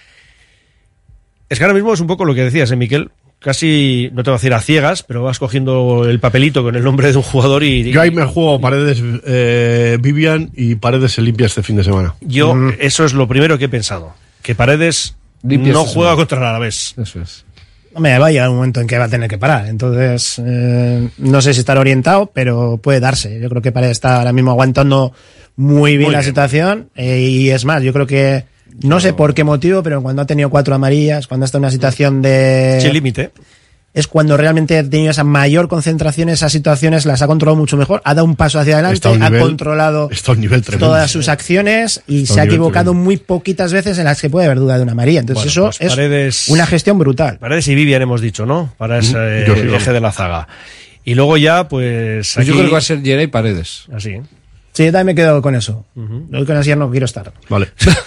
Es que ahora mismo es un poco lo que decías, Miquel. Casi, no te voy a decir a ciegas, pero vas cogiendo el papelito con el nombre de un jugador y... Yo ahí me juego Paredes, Vivian, y Paredes se limpia este fin de semana. Yo, eso es lo primero que he pensado. Que Paredes no juega contra el Alavés. Eso es. Hombre, va a llegar un momento en que va a tener que parar. Entonces, no sé si estará orientado, pero puede darse. Yo creo que Paredes está ahora mismo aguantando muy bien la situación. Y es más, yo creo que... No sé por qué motivo, pero cuando ha tenido 4 amarillas, cuando está en una situación de... Sin límite. Es cuando realmente ha tenido esa mayor concentración, esas situaciones las ha controlado mucho mejor. Ha dado un paso hacia adelante, ha controlado todas sus acciones y se ha equivocado muy poquitas veces en las que puede haber duda de una amarilla. Entonces bueno, eso es una gestión brutal. Paredes y Vivian hemos dicho, ¿no? Para ese eje de la zaga. Y luego ya, pues... Aquí... Yo creo que va a ser Geray Paredes. Así. Sí, yo también me quedo con eso. Hoy con Asier no quiero estar. Vale.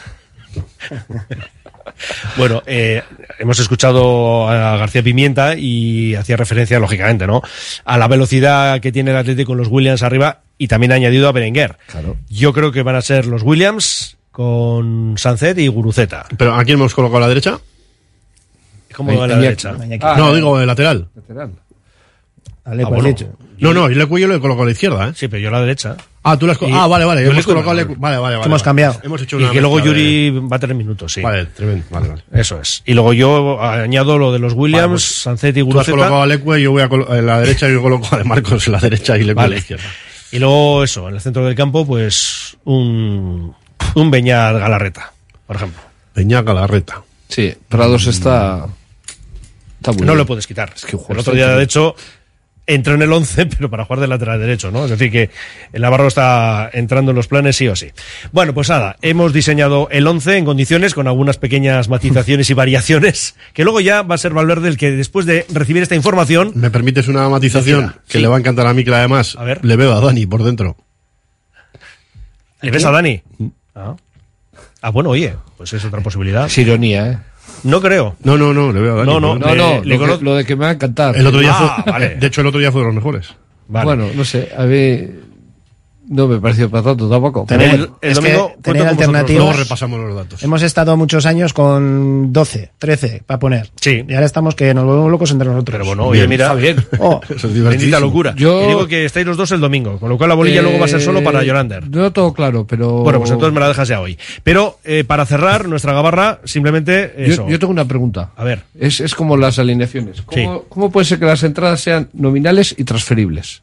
Bueno, hemos escuchado a García Pimienta y hacía referencia, lógicamente, ¿no?, a la velocidad que tiene el Atlético con los Williams arriba y también ha añadido a Berenguer. Claro. Yo creo que van a ser los Williams con Sancet y Guruceta. ¿Pero a quién hemos colocado a la derecha? ¿Cómo va a la derecha? No, digo el lateral. Bueno. No, el Leque yo lo he colocado a la izquierda, ¿eh? Sí, pero yo a la derecha. Ah, tú las vale. Hemos colocado Vale. Hemos cambiado. Hemos hecho y que luego Yuri va a tener minutos, sí. Vale, tremendo. Vale. Eso es. Y luego yo añado lo de los Williams, pues, Sancet y Guruceta. Tú has colocado a Leque, yo voy a la derecha y yo coloco a De Marcos en la derecha y Leque a la izquierda. Y luego eso, en el centro del campo, pues un Beñat Galarreta, por ejemplo. Beñat Galarreta. Sí, Prados está muy bien. No lo puedes quitar. Es que el otro día, de hecho, entró en el 11, pero para jugar de lateral derecho, ¿no? Es decir, que el Navarro está entrando en los planes sí o sí. Bueno, pues nada, hemos diseñado el 11 en condiciones, con algunas pequeñas matizaciones y variaciones, que luego ya va a ser Valverde el que, después de recibir esta información... ¿Me permites una matización? Que le va a encantar a Mikel, además. A ver. Le veo a Dani por dentro. ¿Le ves a Dani? Bueno, oye, pues es otra posibilidad. Es ironía, ¿eh? No creo. No, le veo a Dani. No, lo de que me va a encantar. El otro día vale. De hecho, el otro día fue de los mejores. Vale. Bueno, no sé, a mí no me pareció para tanto tampoco. El domingo tener alternativas. Luego repasamos los datos. Hemos estado muchos años con 12, 13 para poner. Sí. Y ahora estamos que nos volvemos locos entre nosotros. Pero bueno, oye, mira. Bien. Eso es bendita locura. Yo digo que estáis los dos el domingo, con lo cual la bolilla luego va a ser solo para Yolander. No todo claro, pero... Bueno, pues entonces me la dejas ya hoy. Pero para cerrar nuestra gabarra, simplemente eso. Yo tengo una pregunta. A ver. Es como las alineaciones. ¿Cómo puede ser que las entradas sean nominales y transferibles?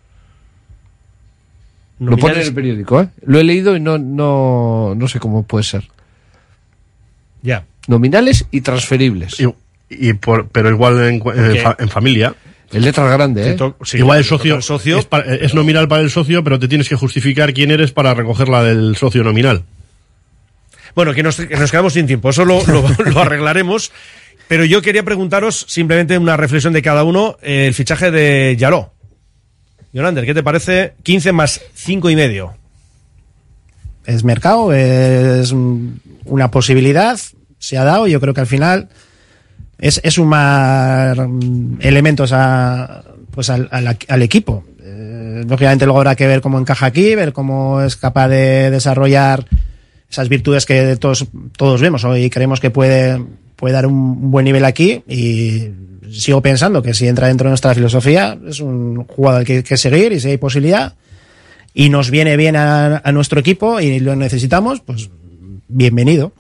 Lo pone en el periódico, ¿eh? Lo he leído y no sé cómo puede ser. Ya. Nominales y transferibles. Pero igual en familia. En letras grandes, ¿eh? Sí, igual el socio es nominal para el socio, pero te tienes que justificar quién eres para recoger la del socio nominal. Bueno, que nos quedamos sin tiempo. Eso lo arreglaremos. Pero yo quería preguntaros simplemente una reflexión de cada uno. El fichaje de Yaló. Yolander, ¿qué te parece? 15 más 5,5. Es mercado, es una posibilidad, se ha dado. Yo creo que al final es sumar elementos al equipo. Lógicamente luego habrá que ver cómo encaja aquí, ver cómo es capaz de desarrollar esas virtudes que todos vemos hoy y creemos que puede puede dar un buen nivel aquí y sigo pensando que si entra dentro de nuestra filosofía es un jugador que hay que seguir y si hay posibilidad y nos viene bien a nuestro equipo y lo necesitamos, pues bienvenido.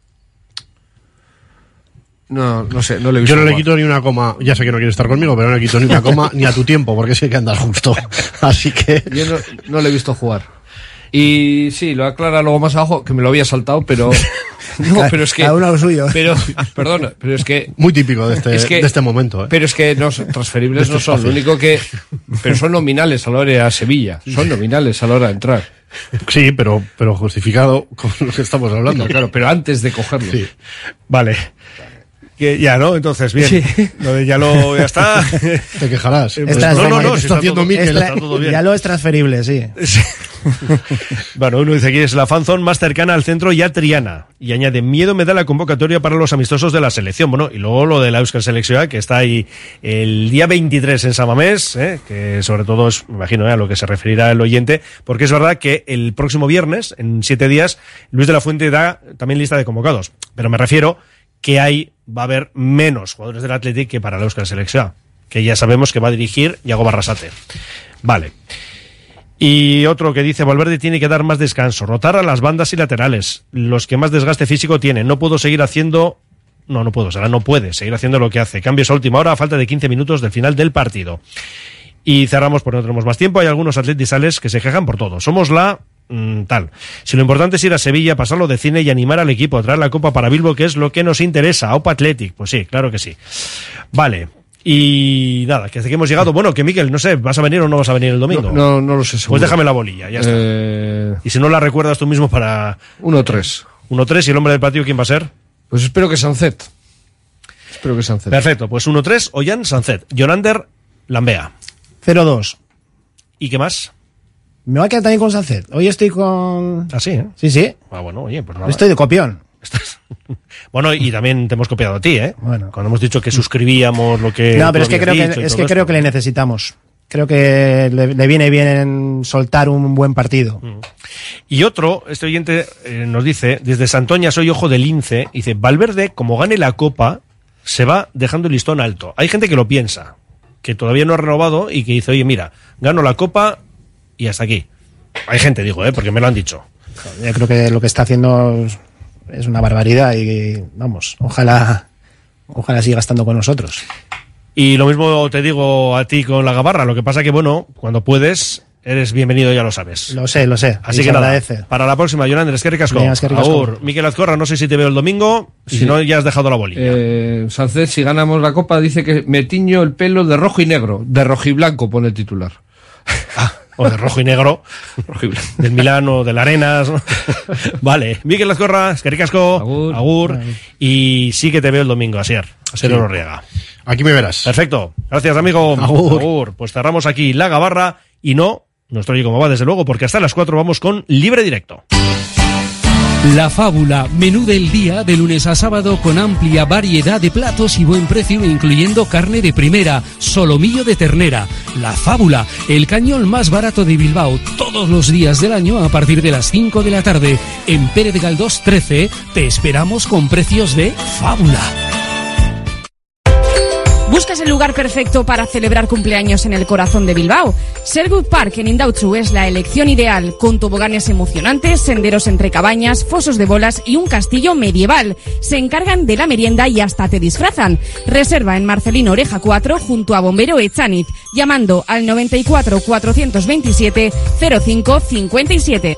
No sé, no le he visto. Yo no le quito ni una coma, ya sé que no quiere estar conmigo, pero no le quito ni una coma ni a tu tiempo, porque sé que andas justo. Así que... Yo no le he visto jugar. Y sí, lo aclara luego más abajo, que me lo había saltado, pero... No, pero es que... Cada uno lo suyo. Pero, perdona, pero es que... Muy típico de este momento, ¿eh? Pero es que transferibles no son, lo único que... Pero son nominales a la hora de ir a Sevilla, son nominales a la hora de entrar. Sí, pero justificado con lo que estamos hablando. Claro, pero antes de cogerlo. Sí. Vale. Que ya, ¿no? Entonces, bien. Sí. Lo de ya está. Te quejarás. No, está haciendo Mikel. Está todo bien. Ya lo es transferible, sí. Bueno, uno dice aquí es la fanzone más cercana al centro y a Triana. Y añade, miedo me da la convocatoria para los amistosos de la selección. Bueno, y luego lo de la Euskal Selección, que está ahí el día 23 en San Mamés, que sobre todo es, me imagino, a lo que se referirá el oyente, porque es verdad que el próximo viernes, en 7 días, Luis de la Fuente da también lista de convocados. Pero me refiero que va a haber menos jugadores del Athletic que para la Euskal Selección, que ya sabemos que va a dirigir Iago Barrasate. Vale. Y otro que dice, Valverde tiene que dar más descanso, rotar a las bandas y laterales, los que más desgaste físico tienen. No puede seguir haciendo lo que hace. Cambios a última hora a falta de 15 minutos del final del partido. Y cerramos porque no tenemos más tiempo. Hay algunos atletisales que se quejan por todo. Somos tal. Si lo importante es ir a Sevilla, pasarlo de cine y animar al equipo a traer la copa para Bilbao, que es lo que nos interesa. Aupa Athletic, pues sí, claro que sí. Vale. Y nada, que hasta que hemos llegado. Bueno, que Mikel, no sé, ¿vas a venir o no vas a venir el domingo? No lo sé seguro. Pues déjame la bolilla, ya está. Y si no la recuerdas tú mismo para... 1-3. 1-3, ¿y el hombre del partido quién va a ser? Pues espero que Sancet. Perfecto, pues 1-3, Ollán Sancet. Jonander Lambea. 0-2. ¿Y qué más? Me va a quedar también con Sancet. Hoy estoy con... ¿Ah, sí? ¿eh? Sí. Ah, bueno, oye, pues nada. Estoy de copión. Bueno, y también te hemos copiado a ti, ¿eh? Bueno. Cuando hemos dicho que suscribíamos lo que... No, pero es que creo que le necesitamos. Creo que le viene bien soltar un buen partido. Y otro, este oyente nos dice, desde Santoña soy ojo de lince, dice, Valverde, como gane la Copa, se va dejando el listón alto. Hay gente que lo piensa, que todavía no ha renovado y que dice, oye, mira, gano la Copa y hasta aquí. Hay gente, digo, porque me lo han dicho. Yo creo que lo que está haciendo es una barbaridad y, vamos, ojalá siga estando con nosotros. Y lo mismo te digo a ti con la Gabarra, lo que pasa que, bueno, cuando puedes, eres bienvenido, ya lo sabes. Lo sé. Así que nada, para la próxima, Jonander, eskerrik asko. Agur. Mikel Azcorra, no sé si te veo el domingo, sí. Si no, ya has dejado la bolilla. Sánchez, si ganamos la Copa, dice que me tiño el pelo de rojo y negro, de rojiblanco, pone el titular. O de rojo y negro, del Milán o del Arenas. Vale, Mikel Azcorra, eskerrik asko, agur. Y sí que te veo el domingo, Asier Ororriaga. Aquí me verás. Perfecto, gracias amigo. Agur. Pues cerramos aquí la Gabarra y no, nuestro Oye Cómo Va, desde luego, porque hasta las 4 vamos con Libre Directo. La Fábula, menú del día de lunes a sábado con amplia variedad de platos y buen precio, incluyendo carne de primera, solomillo de ternera. La Fábula, el cañón más barato de Bilbao, todos los días del año a partir de las 5 de la tarde. En Pérez de Galdós 13 te esperamos con precios de Fábula. ¿Buscas el lugar perfecto para celebrar cumpleaños en el corazón de Bilbao? Sherwood Park en Indautxu es la elección ideal, con toboganes emocionantes, senderos entre cabañas, fosos de bolas y un castillo medieval. Se encargan de la merienda y hasta te disfrazan. Reserva en Marcelino Oreja 4 junto a Bombero Echaniz, llamando al 94 427 05 57.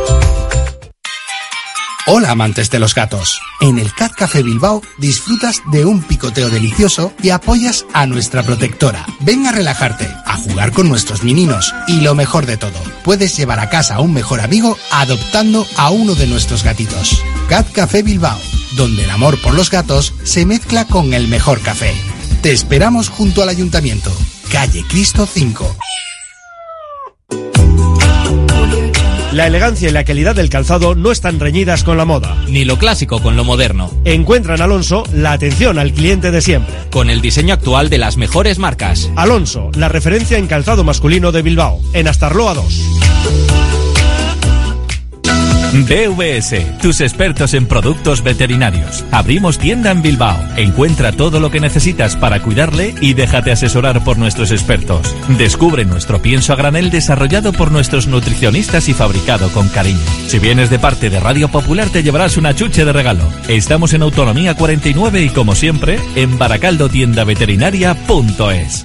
Hola amantes de los gatos. En el Cat Café Bilbao disfrutas de un picoteo delicioso y apoyas a nuestra protectora. Ven a relajarte, a jugar con nuestros mininos y lo mejor de todo, puedes llevar a casa a un mejor amigo adoptando a uno de nuestros gatitos. Cat Café Bilbao, donde el amor por los gatos se mezcla con el mejor café. Te esperamos junto al Ayuntamiento, calle Cristo 5. La elegancia y la calidad del calzado no están reñidas con la moda. Ni lo clásico con lo moderno. Encuentra en Alonso la atención al cliente de siempre. Con el diseño actual de las mejores marcas. Alonso, la referencia en calzado masculino de Bilbao. En Astarloa 2. DVS, tus expertos en productos veterinarios. Abrimos tienda en Bilbao. Encuentra todo lo que necesitas para cuidarle y déjate asesorar por nuestros expertos. Descubre nuestro pienso a granel desarrollado por nuestros nutricionistas y fabricado con cariño. Si vienes de parte de Radio Popular te llevarás una chuche de regalo. Estamos en Autonomía 49 y como siempre en baracaldotiendaveterinaria.es.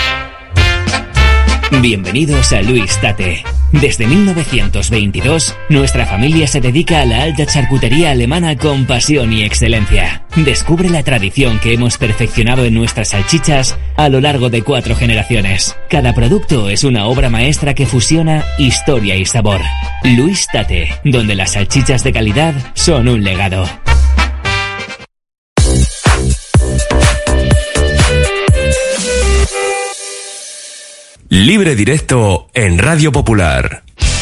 Bienvenidos a Luis Tate. Desde 1922, nuestra familia se dedica a la alta charcutería alemana con pasión y excelencia. Descubre la tradición que hemos perfeccionado en nuestras salchichas a lo largo de 4 generaciones. Cada producto es una obra maestra que fusiona historia y sabor. Luis Tate, donde las salchichas de calidad son un legado. Libre directo en Radio Popular.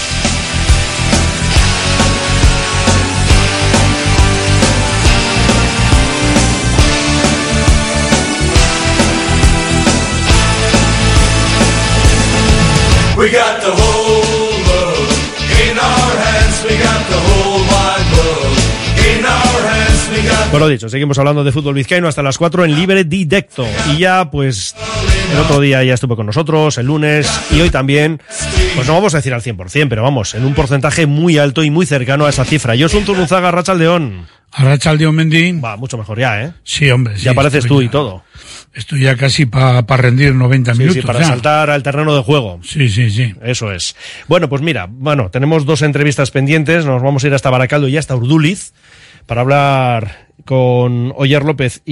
We got the whole world in our hands. We got the whole wide world in our hands. We got... Bueno, dicho, seguimos hablando de fútbol vizcaíno hasta las 4 en Libre Directo. Y ya, pues, el otro día ya estuvo con nosotros, el lunes, y hoy también, pues no vamos a decir al 100%, pero vamos, en un porcentaje muy alto y muy cercano a esa cifra. Josun Zurunzaga, Arratsaldeon. Arratsaldeon, Mendy. Va, mucho mejor ya, ¿eh? Sí, hombre. Sí, ya apareces tú y todo. Estoy ya casi para rendir 90 minutos. Sí, para saltar al terreno de juego. Sí. Eso es. Bueno, pues mira, tenemos 2 entrevistas pendientes. Nos vamos a ir hasta Baracaldo y hasta Urduliz para hablar con Oyer López